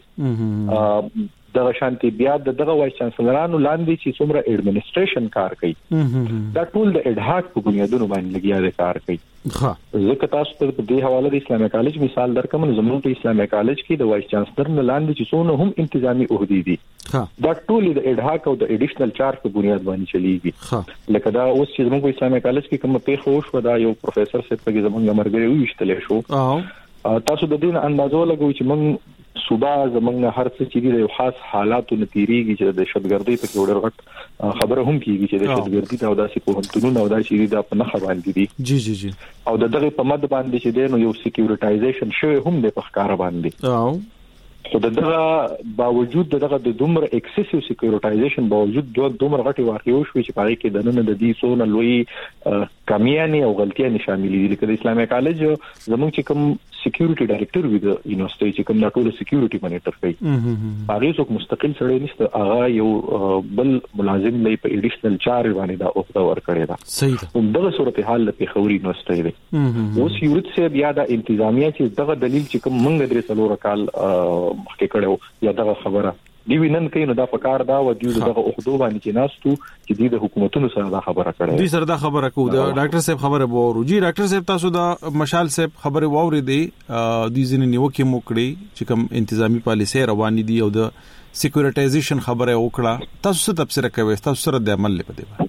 راغلی دغه شانتي بیا دغه وایس چانسلرانو لاندې چې څومره اډمنسټریشن کار کوي دا ټول د اډهاک په بنیادونو باندې لګیا دي کار کوي ځکه تاسو ته په دې حواله د اسلامي کالج مثال درکوم زموږ په اسلامي کالج کې د وایس چانسلر نه لاندې چې څونه هم انتظامی عہدې دي دا ټول د اډهاک او د اډیشنل چارج په بنیاد باندې چلیږي لکه دا اوس چې زموږ په اسلامي کالج کې کوم په خوش ودا یو پروفیسور څخه په زموږ مرګري ویشتل شو تاسو د دې اندازو لګوي چې موږ صوبا زمونږ هر څه چې دی یو خاص حالاتو نتیریږي چې د شتګردۍ په کې ډېر غټ خبره هم کیږي چې د شتګردۍ او داسې پوهنتونونو او داسې د په نخ باندې دي جی او دغه په مد باندې چې دی نو یو سکیورټایزیشن شوی هم د پخکار باندې خو دغه باوجود دغه د دومره ایکسسیو سکیورټایزیشن باوجود دومره غټي واقعي شوی چې پاره کې د نن د دې سونه لوی کمیانه او غلطیاں شامل دي لکه د اسلامي کالج زمونږ چې کوم سکیورټي ډایریکټر وي د یونیورسيټي چې کوم د ټولو سکیورټي مانیټر کوي هغه څوک مستقل سره نشته هغه یو بل ملازم لې په اډیشنل چارج باندې دا اوخته ور کړی دا صحیح ده دغه صورتحال په خوري یونیورسيټي دی اوس یورت سے بیا د انتظامیه چې دغه دلیل چې کوم منګ درې څلور کال مخکې کړو یا دغه خبره دی وینن کین دا پکار دا و دی دغه اوخدو باندې چې ناستو چې د حکومتونو سره دا خبره کړي دي سره دا خبره کو دا ډاکټر صاحب خبره وورو جی ډاکټر صاحب تاسو دا مشال صاحب خبره ووري دی د ځینې نیوکه موکړي چې کوم انتظامی پالیسي رواني دي او د سکیورټایزیشن خبره وکړه تاسو څه تفسیر کوي تاسو سره د عمل لپاره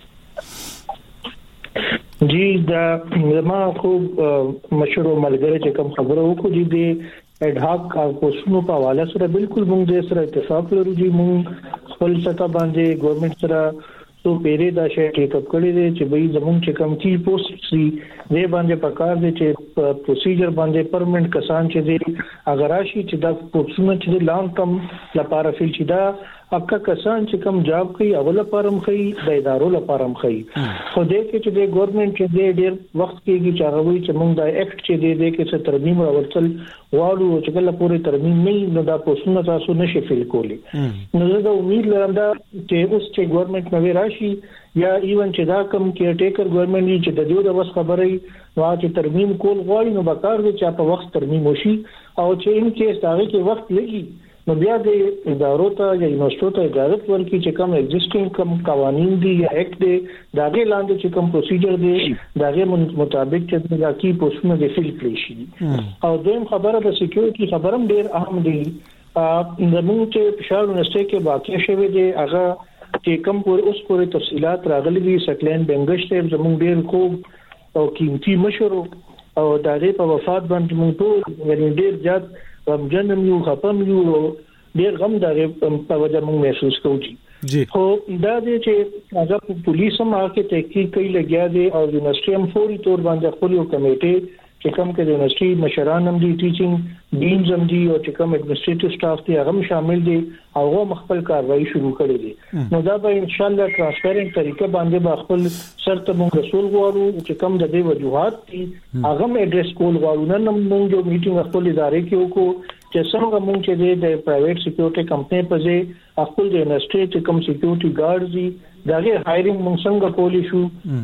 جی دا ما خو مشورو ملګری چې کوم خبره وکړي دي اډهاک کارپوسونو په حواله سره بالکل موږ د سره اتفاق لرو چې موږ خپل سطح باندې ګورنمنت سره سو پیری دا شی ټیک اپ کړی دی چې به زموږ چې کم کی پوسټ سي دې باندې پکار دي چې پروسیجر باندې پرمننت کسان چې دي اگر راشي چې دا پوسټونه چې لانګ ټرم لپاره فل شي دا اکه کسان چې کم جاب کوي اوله پرم کوي د ادارو لپاره هم کوي خو دې کې چې د ګورنمنت چې ډېر وخت کېږي چې هغه وي چې موږ د اکټ چې دې کې څه ترمیم راوړل واړو چې کله پورې ترمیم نه نو دا پوسټونه تاسو نشي فل کولی نو زه د امید لرم دا چې اوس چې ګورنمنت نوې راشي یا ایون چې دا کم کې ټیکر ګورنمنت چې د دې د وس خبرې وا چې ترمیم کول غواړي نو به کار دي چې په وخت ترمیم وشي او چې ان کې ستاره کې وخت لګي نو بیا د ادارو ته یا یونیورسيټو ته اجازه ورکړي چې کوم ایگزیسټینګ کوم قوانين دي یا اکټ دي داغه لاندې چې کوم پروسیجر دي داغه مطابق چې دا کی پوسټونه د فل کړی شي او دویم خبره د سکیورټي خبرم ډیر اهم دي زموږ چې په شاړو نشته کې واقع شوی دی هغه چې کوم پور اوس پورې تفصيلات راغلي دي سکلین بنگشت زموږ ډیر خوب او قیمتي مشورو او داغه په وفات باندې موږ ټول یعنی ډیر زیات جنم یو خپم یو ډیر غم دغه په وجه موږ محسوس کوو جی خو دا دې چې هغه پولیس هم هغه تحقیق کوي لګیا دي او یونیورسيټي هم فوري تور باندې خپل یو کمیټه چې کوم کې د یونیورسيټي مشران هم دي ټیچینګ ډینز هم دي او چې کوم ایڈمنسټریټیو سټاف دي هغه شامل دي او خپل کاروایی شروع کړي دي نو دا به ان شاء الله ترانسپیرنٹ طریقه باندې به خپل سرته موږ رسول غواړو چې کوم د دې وجوهات دي هغه ایډریس کول غواړو نن موږ یو میټینګ خپل ادارې کې وکړو چې څنګه موږ چې د پرایویټ سکیورټي کمپنۍ په ځای خپل د یونیورسيټي چې کوم سکیورټي ګارډز دي داغه هایرینګ موږ څنګه کولی شو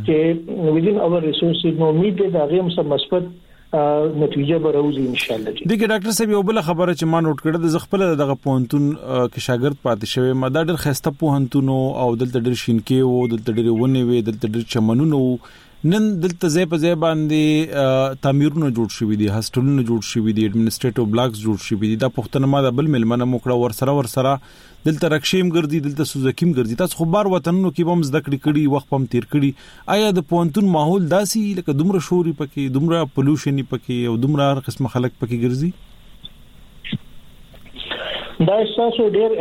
چې ویدین اور ریسورسز نو امید ده داغه هم سم مثبت نتیجه به راوځي ان شاء الله جی دغه ډاکټر صاحب یو بل خبره چې ما نوٹ کړه د خپل دغه پونتون کې شاګرد پاتې شوی ما دا ډېر خسته پونتونو او دلته ډېر شینکې وو دلته ډېر ونی وي دلته ډېر چمنونو نن دلته ځای په ځای باندې تعمیرونه جوړ شوي دي، هاسټلونه جوړ شوي دي، اډمنسټریټیو بلاکس جوړ شوي دي. دا پښتنه ما د بل ملمنه موکړه ورسره دلته رکشیم ګرځي، دلته سوزکیم ګرځي. تاسو خو بار وطنونو کې هم زده کړی وخت هم تیر کړی. آیا د پونتون ماحول داسي لکه دومره شوري پکې، دومره پولوشن پکې او دومره هر قسم خلک پکې ګرځي؟ دا تاسو ډېر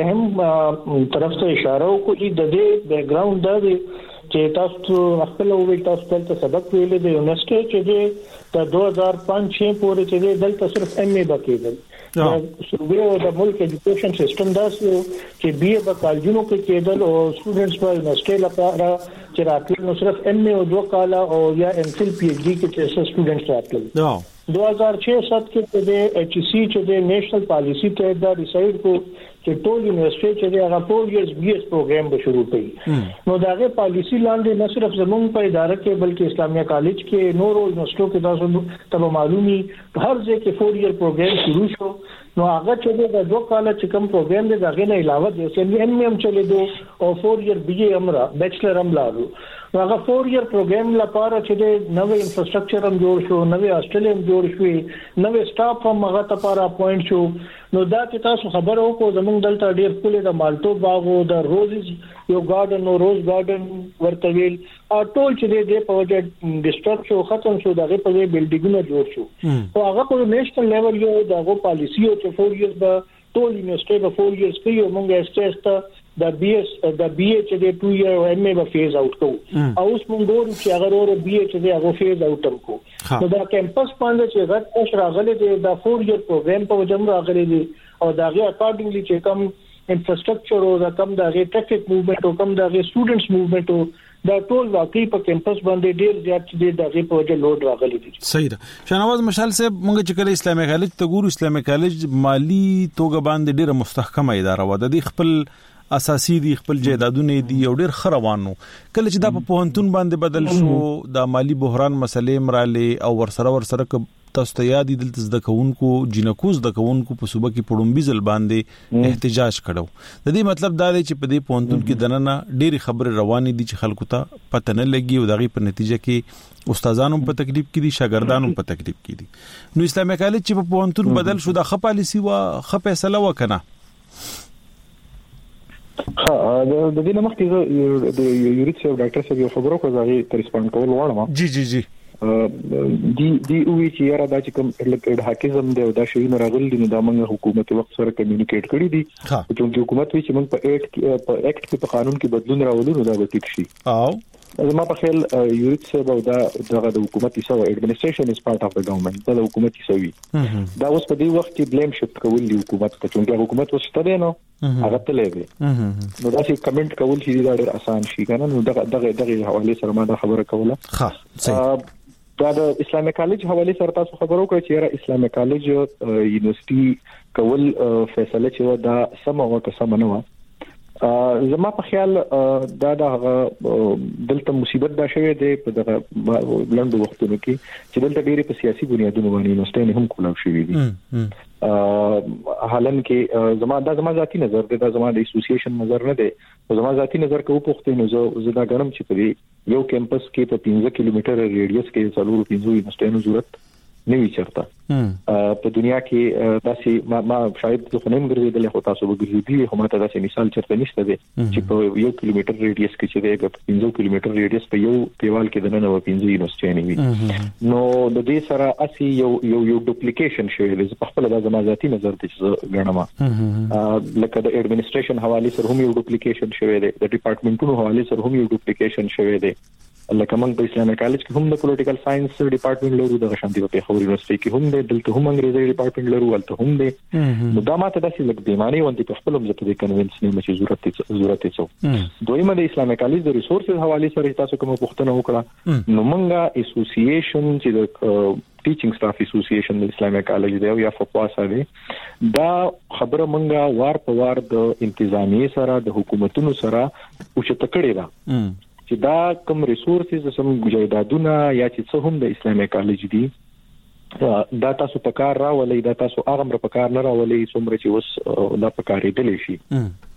اهم طرف ته اشاره وکړئ. د دې بیک ګراوند دا دی چې تاسو خپل ویل تاسو ته سبق ویلې د یونیورسيټي چې د 2005 پورې چې دلته صرف ایم ای بکیدل. صوبې او د ملک ایجوکیشن سیستم داسې چې بي اے په کالجونو کې کېدل او سټوډنټس په یونیورسيټي لپاره چې راتلل نو صرف ایم ای او 2 کاله او یا ام فل پی ایچ ډي کې چې سټوډنټس راتلل. 2006 کې د ایچ سی چې د نېشنل پالیسی ته دا ډیسایډ کو چې ټول یونیورسيټي چې هغه 4 ایئرز بي ایس پروګرام به شروع کړي. نو داغه پالیسی لاندې نه صرف زموږ په اداره کې بلکې اسلامیه کالج کې نورو یونیورسيټو کې تاسو ته معلومي هر ځای کې 4 ایئر پروګرام شروع شو. نو هغه چې د 2 کاله چې کوم پروګرام دی داغه نه علاوه د ایم ای هم چلے دو او 4 ایئر بي اے امرا بیچلر هم لارو. هغه 4 ایئر پروګرام لپاره چې د نوې انفراستراکچر هم جوړ شو، نوې هاسټل هم جوړ شوې، نوې سټاف هم هغه لپاره اپوینټ شو. نو دا چې تاسو خبر وکړو زموږ دلته ډېر کولې د مالټو باغ او د روزز یو ګارډن او روز ګارډن ورته ویل ټول چې د په وجه ډیسټرب شو، ختم شو، دغه په ځای بلډینګونه جوړ شو. او هغه په نېشنل لیول یو دغه پالیسی او چې 4 ایئرز به ټول یونیورسيټي په 4 ایئرز کې یو مونږه اسټیسټ د بي اے چې د 2 ایئر او ایم ای به فیز اوټ کو. او اوس مونږ ګورو چې هغه ورو بي اے چې هغه فیز اوټ هم کو. نو دا کیمپس باندې چې غټ راغلي دي دا 4 ایئر پروګرام په وجه راغلي دي او داغه اکارډنګلی چې کوم انفراستراکچر او دا کوم داغه ټریفیک موومېنټ او کوم داغه سټوډنټس موومېنټ او دا ټول واقعي په کیمپس باندې ډیر زیات دي دغه په وجه لوډ راغلي دي. صحیح ده. شهنواز مشال صاحب مونږ چې کله اسلامي کالج ته ګورو، اسلامي کالج مالی توګه باندې ډیره مستحکمه اداره و. د دې خپل اساسي دي، خپل جیدادونه دي او ډیر خروانو. کله چې دا په پوهنتون باندې بدل شو د مالی بحران مسلې مراله او ورسره تاسو ته یاد دي دلته زده کوونکو جنکو زده کوونکو په صوبه کې پړومبي ځل باندې احتجاج کړو. د دې مطلب دا دی چې په دې پوهنتون کې دننه ډېری خبره روانې دي چې خلکو ته پته نه لګي او دغه په نتیجه کې استادانو په تکلیف کې دي، شاګردانو په تکلیف کې دي. نو اسلامي کالج چې په پوهنتون بدل شو دا خه پالیسی وا خه فیصله وکنه. د دې نه مخکې د یوریت صاحب ډاکټر صاحب یو خبرو کوي هغه ته ریسپانډ کول غواړم. جی دی وی چې یاره دا چې کوم الکټ حاکم دی او دا شی نه راغلی دی نو دا موږ حکومت وخت سره کمیونیکیټ کړی دي چې حکومت وی چې موږ په اکټ کې په قانون کې بدلون راولو نو دا به ټیک شي. زما په خیال یوریت صاحب او دا د حکومت حصہ ایڈمنسټریشن از پارت اف د ګورنمنت دا حکومت حصہ وی. دا اوس په دې وخت کې بلیم شفت کول دی حکومت ته چې حکومت وسته دی نو هغه تلې دی نو دا چې کمنټ کول شي دا ډېر آسان شي کنه. نو دغه حواله سره ما دا خبره کوله. صحیح. دا د اسلامي کالج حواله سره تاسو خبرو کوي چې اسلامي کالج یونیورسيټي کول فیصله چې دا سم او که سم نه و. زما په خیال دا دلته مصیبت دا شوی دی په دغه لنډو وختونو کې چې دلته ډېری په سیاسي بنیادونو باندې یونیورسيټي هم کولاو شوی دي. حالن کې زما ذاتی نظر دی، دا زما د اسوسییشن نظر نه دی. زما ذاتی نظر کوم پوښتنه نو زه دا غنم چې په یو کیمپس کې په 15 کیلومتر ریډیوس کې څلور 15 یونیورسيټي ضرورت نه وی چرته په دنیا کې داسې ما شاید خو نه ګرځیدل خو تاسو وګورئ خو ماته داسې مثال چرته نشته دی چې په 1 کیلومتر ریډیوس کې چې دی 15 کیلومتر ریډیوس په یو دیوال کې د نن و 15 یونیورسيټي نه وي. نو د دې سره اسی یو ډوپلیکیشن شوی دی. په خپل د ذاتي نظر ته غنم لکه د ایڈمنسټریشن حواله سره هم یو ډوپلیکیشن شوی دی، د ډپارټمنټونو حواله سره هم یو ډوپلیکیشن شوی دی. لکه موږ په اسلامي کالج کې هم د پولیټیکل ساينس ډپارټمنټ لرو، د شانتي په خبري یونیورسيټي کې هم دی، دلته هم انګريزي ډپارټمنټ لرو ولته هم دی. نو دا ماته داسې لکه بیماری وانت په خپل مزه په کنونس نه چې ضرورت څه. دویمه د اسلامي کالج د ریسورسز حواله سره تاسو کوم پوښتنه وکړه نو موږ اسوسییشن چې د ټیچینګ سټاف اسوسییشن د اسلامي کالج دی یا فقواسه دی دا خبره موږ وار په وار د انتظامی سره د حکومتونو سره اوچته کړې ده چې دا کوم ریسورسز سم جایدادونه یا چې څه هم د اسلامي کالج دي دا تاسو په کار راولي، دا تاسو هغه په کار نه راولي څومره چې اوس دا په کار دی شي.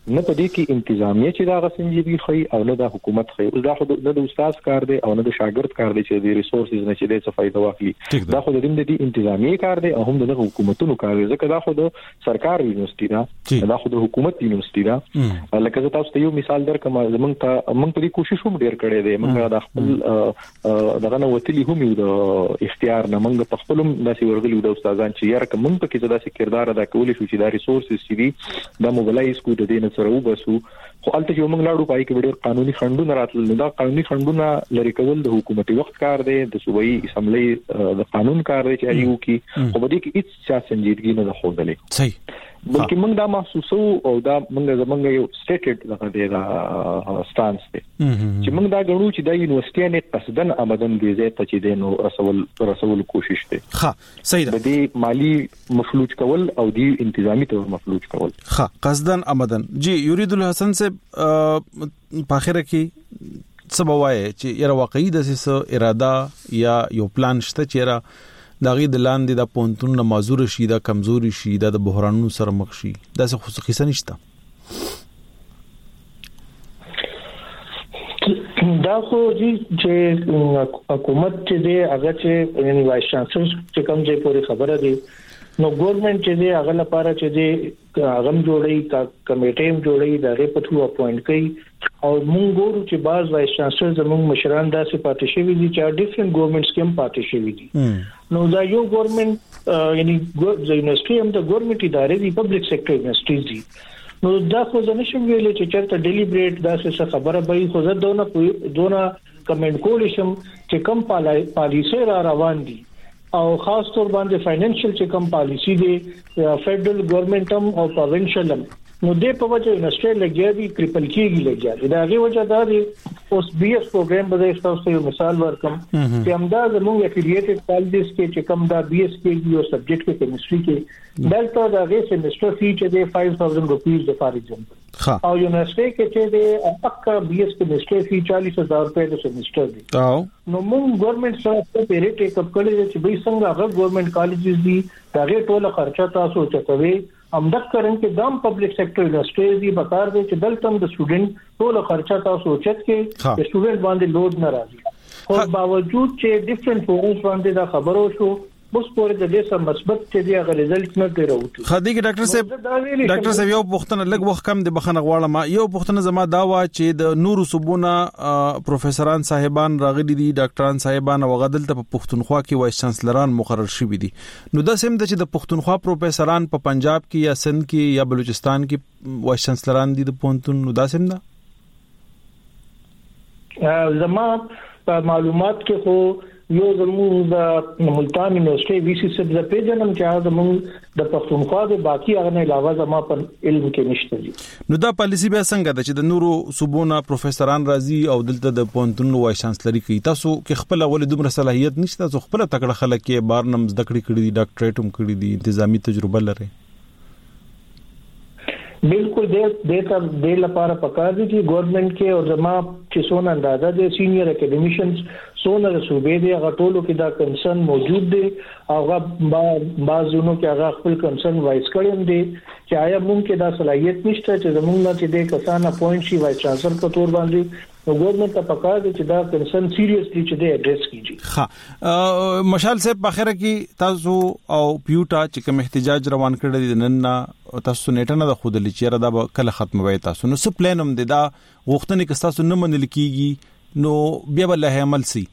نه په دې کې انتظامیه چې دا غسنجيبي خي او نه د حکومت خي او دا خو نه د استاد کار دی او نه د شاګرد کار دی چې د ریسورسز نه چې د څه فائدہ واخلي دا خو د دې انتظامیه کار دی او هم د حکومتونو کار دی ځکه دا خو د سرکار یونیورسيټي دا خو د حکومت یونیورسيټي دا لکه زه تاسو ته یو مثال درکم زمونږ په دې کوشش هم ډیر کړی دی موږ د خپل دغه نو وتلی هم یو د اختیار نه موږ په خپل داسې ورغلي د استادان چې یاره کوم په کې داسې کردار ادا کولی شو چې دا ریسورسز چې دي د موبایل کو د دې سره وبسو خو البته چې موږ لاړو پای کې ډېر قانوني خنډونه راتلل دا قانوني خنډونه لري کول د حکومتي وخت کار دی د صوبایي اسمبلی د قانون کار دی چې ایو کې خو بده کې هیڅ چا سنجیدګي نه خوندلې صحیح بلکې موږ دا محسوسو او دا موږ یو سټیټډ دغه دی سټانس دی چې موږ دا غواړو چې د یونیورسيټي نه قصدن آمدن دي زه ته چې د رسول کوشش دی ها صحیح ده د مالی مفلوج کول او د انتظامی تور مفلوج کول ها قصدن آمدن جی یرید الحسن سے په اخره کې سبوای چې یره واقعي د څه اراده یا یو پلان شته چې را داغي د لاندې د پونتون معذور شي د کمزوري شي د بحرانونو سره مخ شي دا څه خصوصي نشته دا خو چې حکومت چې دی هغه چې یعنی وایس چانسلر چې کوم ځای پورې خبره دی نو ګورنمنت چې دی هغه لپاره چې دی هغه جوړي کمیټې جوړي دغه په تو اپوینټ کوي او موږ ګورو چې بعض وایس چانسلر زموږ مشران داسې پاتې شوی دي چې ډیفرنٹ ګورنمنټس کې هم پاتې شوی دي نو دا یو ګورنمنت یعنی د یونیورسيټي هم د ګورنمنت ادارې دي پبلک سېکټر یونیورسيټیز دي نو دا خو ځنه شم ویلې چې چرته ډیلیبریټ داسې خبره به خو زه دونه کمنټ کول شم چې کم پالیسي را روان دي او خاص طور باندې فاینانشل چې کم پالیسی دی فیډرل ګورنمنت هم او پروینشل هم نو دې په وجه یونیورسيټي لګیا دي کریپل کیږي لګیا دا غي وجه دا دی اوس بي اس پروګرام به تاسو یو مثال ورکم چې همدا زموږ افیلیټډ کالجز کې چې کم دا بي اس کې یو سبجیکټ کې کیمستري کې دلته دا غي سیمستر فی چې دی 5000 روپیز د فار ایگزامپل او یونیورسيټي کې چې دی پکا بي اس کیمستري فی 40000 روپے د سیمستر دی نو موږ ګورنمنت سره په ریټ ټیک اپ کړی چې به څنګه هغه ګورنمنت کالجز دي دا غي ټوله خرچه تاسو چتوي امدک کرن کې دام پبلک سېکټر یونیورسيټي دی بکار دی چې دلته د سټوډنټ ټول خرچه تاسو اوچت کې د سټوډنټ باندې لود نه راځي خو باوجود چې ډیفرنٹ فورمز باندې دا خبرو شو اوس پورې د دې سم مثبت چې دی هغه ریزلټ نه دی راوته خدای کې ډاکټر صاحب یو پوښتنه لګ وخت کم د بخنه غواړم یو پوښتنه زما دا وا چې د نورو صوبونه پروفیسوران صاحبان راغلي دي ډاکټران صاحبان او غدلته په پښتونخوا کې وایس چانسلران مقرر شوي دي نو دا سم د چې د پښتونخوا پروفیسوران په پنجاب کې یا سند کې یا بلوچستان کې وایس چانسلران دي د پونتون نو دا سم ده زما په معلومات کې خو یو زموږ د ملتان یونیورسيټي وی سی سب د پیجنم چې زموږ د پښتونخوا د باقي هغه نه علاوه زما په علم کې نشته دي نو دا پالیسی به څنګه ده چې د نورو صوبونو پروفیسوران راځي او دلته د پونتون وایس چانسلري کوي تاسو کې خپل ول دومره صلاحیت نشته تاسو خپل تکړه خلک کې بارنم زده کړی دي ډاکټریټ هم کړی دي انتظامی تجربه لري بالکل د لپاره پکار دي چې ګورنمنت کې او زما چې څونه اندازه دي سینیئر اکیډمیشنز څونه صوبې دي هغه ټولو کې دا کنسرن موجود دي او هغه بعضونو کې هغه خپل کنسرن وایس کړم دي چې آیا موږ کې دا صلاحیت نشته چې زموږ نه چې د کسان اپوینټ شي وایس چانسلر په تور باندې نو ګورنمنت ته پکار دي چې دا کنسرن سیریسلی چې د اډریس کیږي ها مشال صاحب په اخره کې تاسو او پیوټا چې کوم احتجاج روان کړی دي نن تاسو نیټه نه د خود لچره دا کله ختموي تاسو نو څه پلانم دي دا غوښتنې که تاسو نه منل کیږي نو بیا بل عمل سي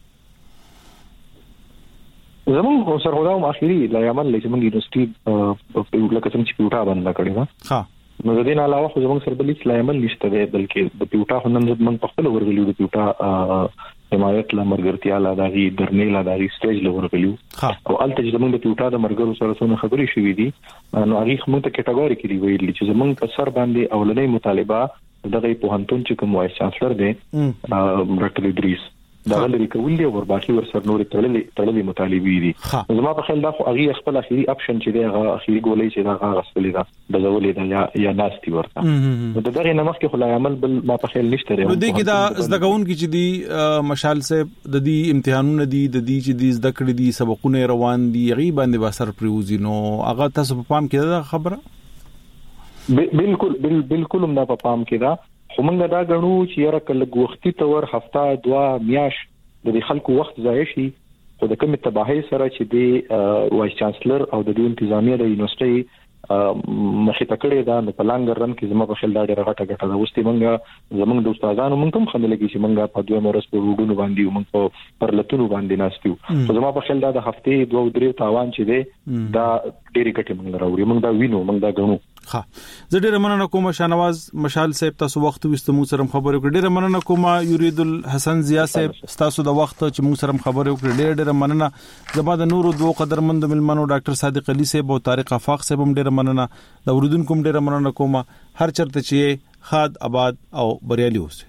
زموږ سرغړاو اخیری لا عمل لې زموږ یونیورسيټي لکه څنګه چې پیوټا باندې کړی نه ها نو د دې نه علاوه خو زموږ سره بل هیڅ عمل نشته دی بلکې د پیوټا هنن زموږ په خپل ورغلیو د پیوټا حمایت لا مرګرتیا لا دغه درنې لا دغه سټیج له ورغلیو او الته چې زموږ د پیوټا د مرګرو سره څونه خبرې شوې دي نو هغه موږ ته کټګوري کې ویلي چې زموږ په سر باندې اولنۍ مطالبه دغه پوهنتون چې کوم وایس چانسلر دی ډاکټر ادریس دا لري کول دي او باقي ورسره نور تړلې مطالبه دي زما په خیال دا خو هغه خپل اخیری اپشن چې دی هغه اخیری ګولې چې دا غسلې ده د زولې ده یا ناستي ورته نو دغه نه مخکې خلای عمل بل ما په خیال نشته دی نو دې کې دا زدګون کې چې دی مشال صاحب د دې امتحانونه دي د دې چې دې زده کړې دي سبقونه روان دي غي باندې وسر پریوزي نو هغه تاسو په پام کې دا خبره بالکل هم دا په پام کې دا همغه دا غنو چې یاره کله وختي تور هفته 2 میاش د خلکو وخت ضایع شي خو د کوم تباہی سره چې د وایس چانسلر او د انتظامیه د یونیورسيټي مخې ته کړی دا په لانګر رن کې زما په خیال دا ډېره غټه ده اوس موږ زمونږ د استادانو موږ هم خندلګي چې موږ په دوه مورس په وډونو باندې موږ په پرلتونو باندې ناستیو خو زما په خیال دا د هفته 2-3 تاوان چې دی دا ډېری ګټه موږ راوړي موږ دا وینو موږ دا غنو ها زه ډېر مننه کوم شاهنواز مشال صاحب تاسو وخت وستمو سره خبرې کړې ډېر مننه کوم یرید الحسن ضیا صاحب تاسو د وخت چې موږ سره خبرې وکړې ډېر مننه زما د نورو دوه قدرمند ملمنو ډاکټر صادق علي صاحب او طارق افاق صاحب هم ډېر مننه د اوریدونکو هم ډېر مننه کوم هر چرته چې خاد آباد او بریالي اوسه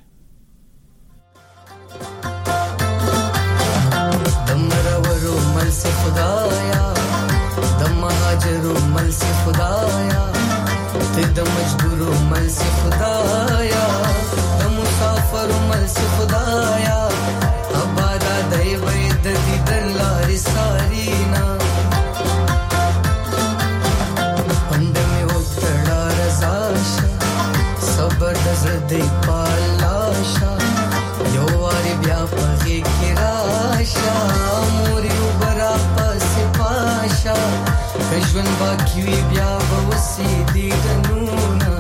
دمرورو مل سے خدایا دم مهاجرو مل سے خدایا ته د مجبورو مل سے خدایا د مسافرو مل سے خدایا ابادا دای وې د دې لارې سارینا پندمه وکړه رضاشا صبر د زړه پالاشا یو واری بیا پغې کې راشا موري وبرا پس پاشا کښون باقی وی بیا وسی دی غنونا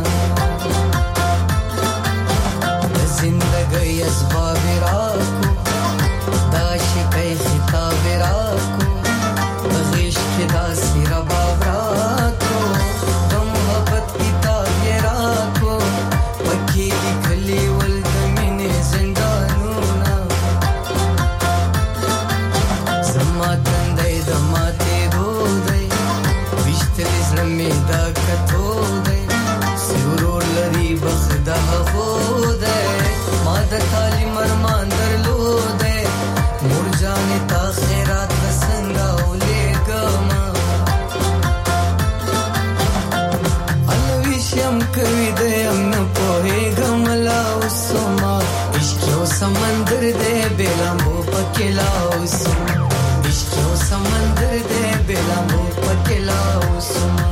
زندګي اسباب راکو داشکای خطاب راکو بغیش کې داسې رباب راکو د محبت کتاب راکو پکې لیکلي ول د مینې زندانونه زما تندې د ماته دودې وشتل زمې دا کتو دې سورور لري بخدا هو دې ما د تعلیم ارمان درلودې مور جان تا خیرات څنګه ولېګما الویشم کوي دې امن په غملا وسما عشق یو سمندر دې بلامو پکلا وسما عشق یو سمندر دې بلامو پکلا وسما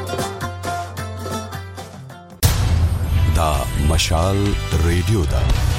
مشال ریډیو دا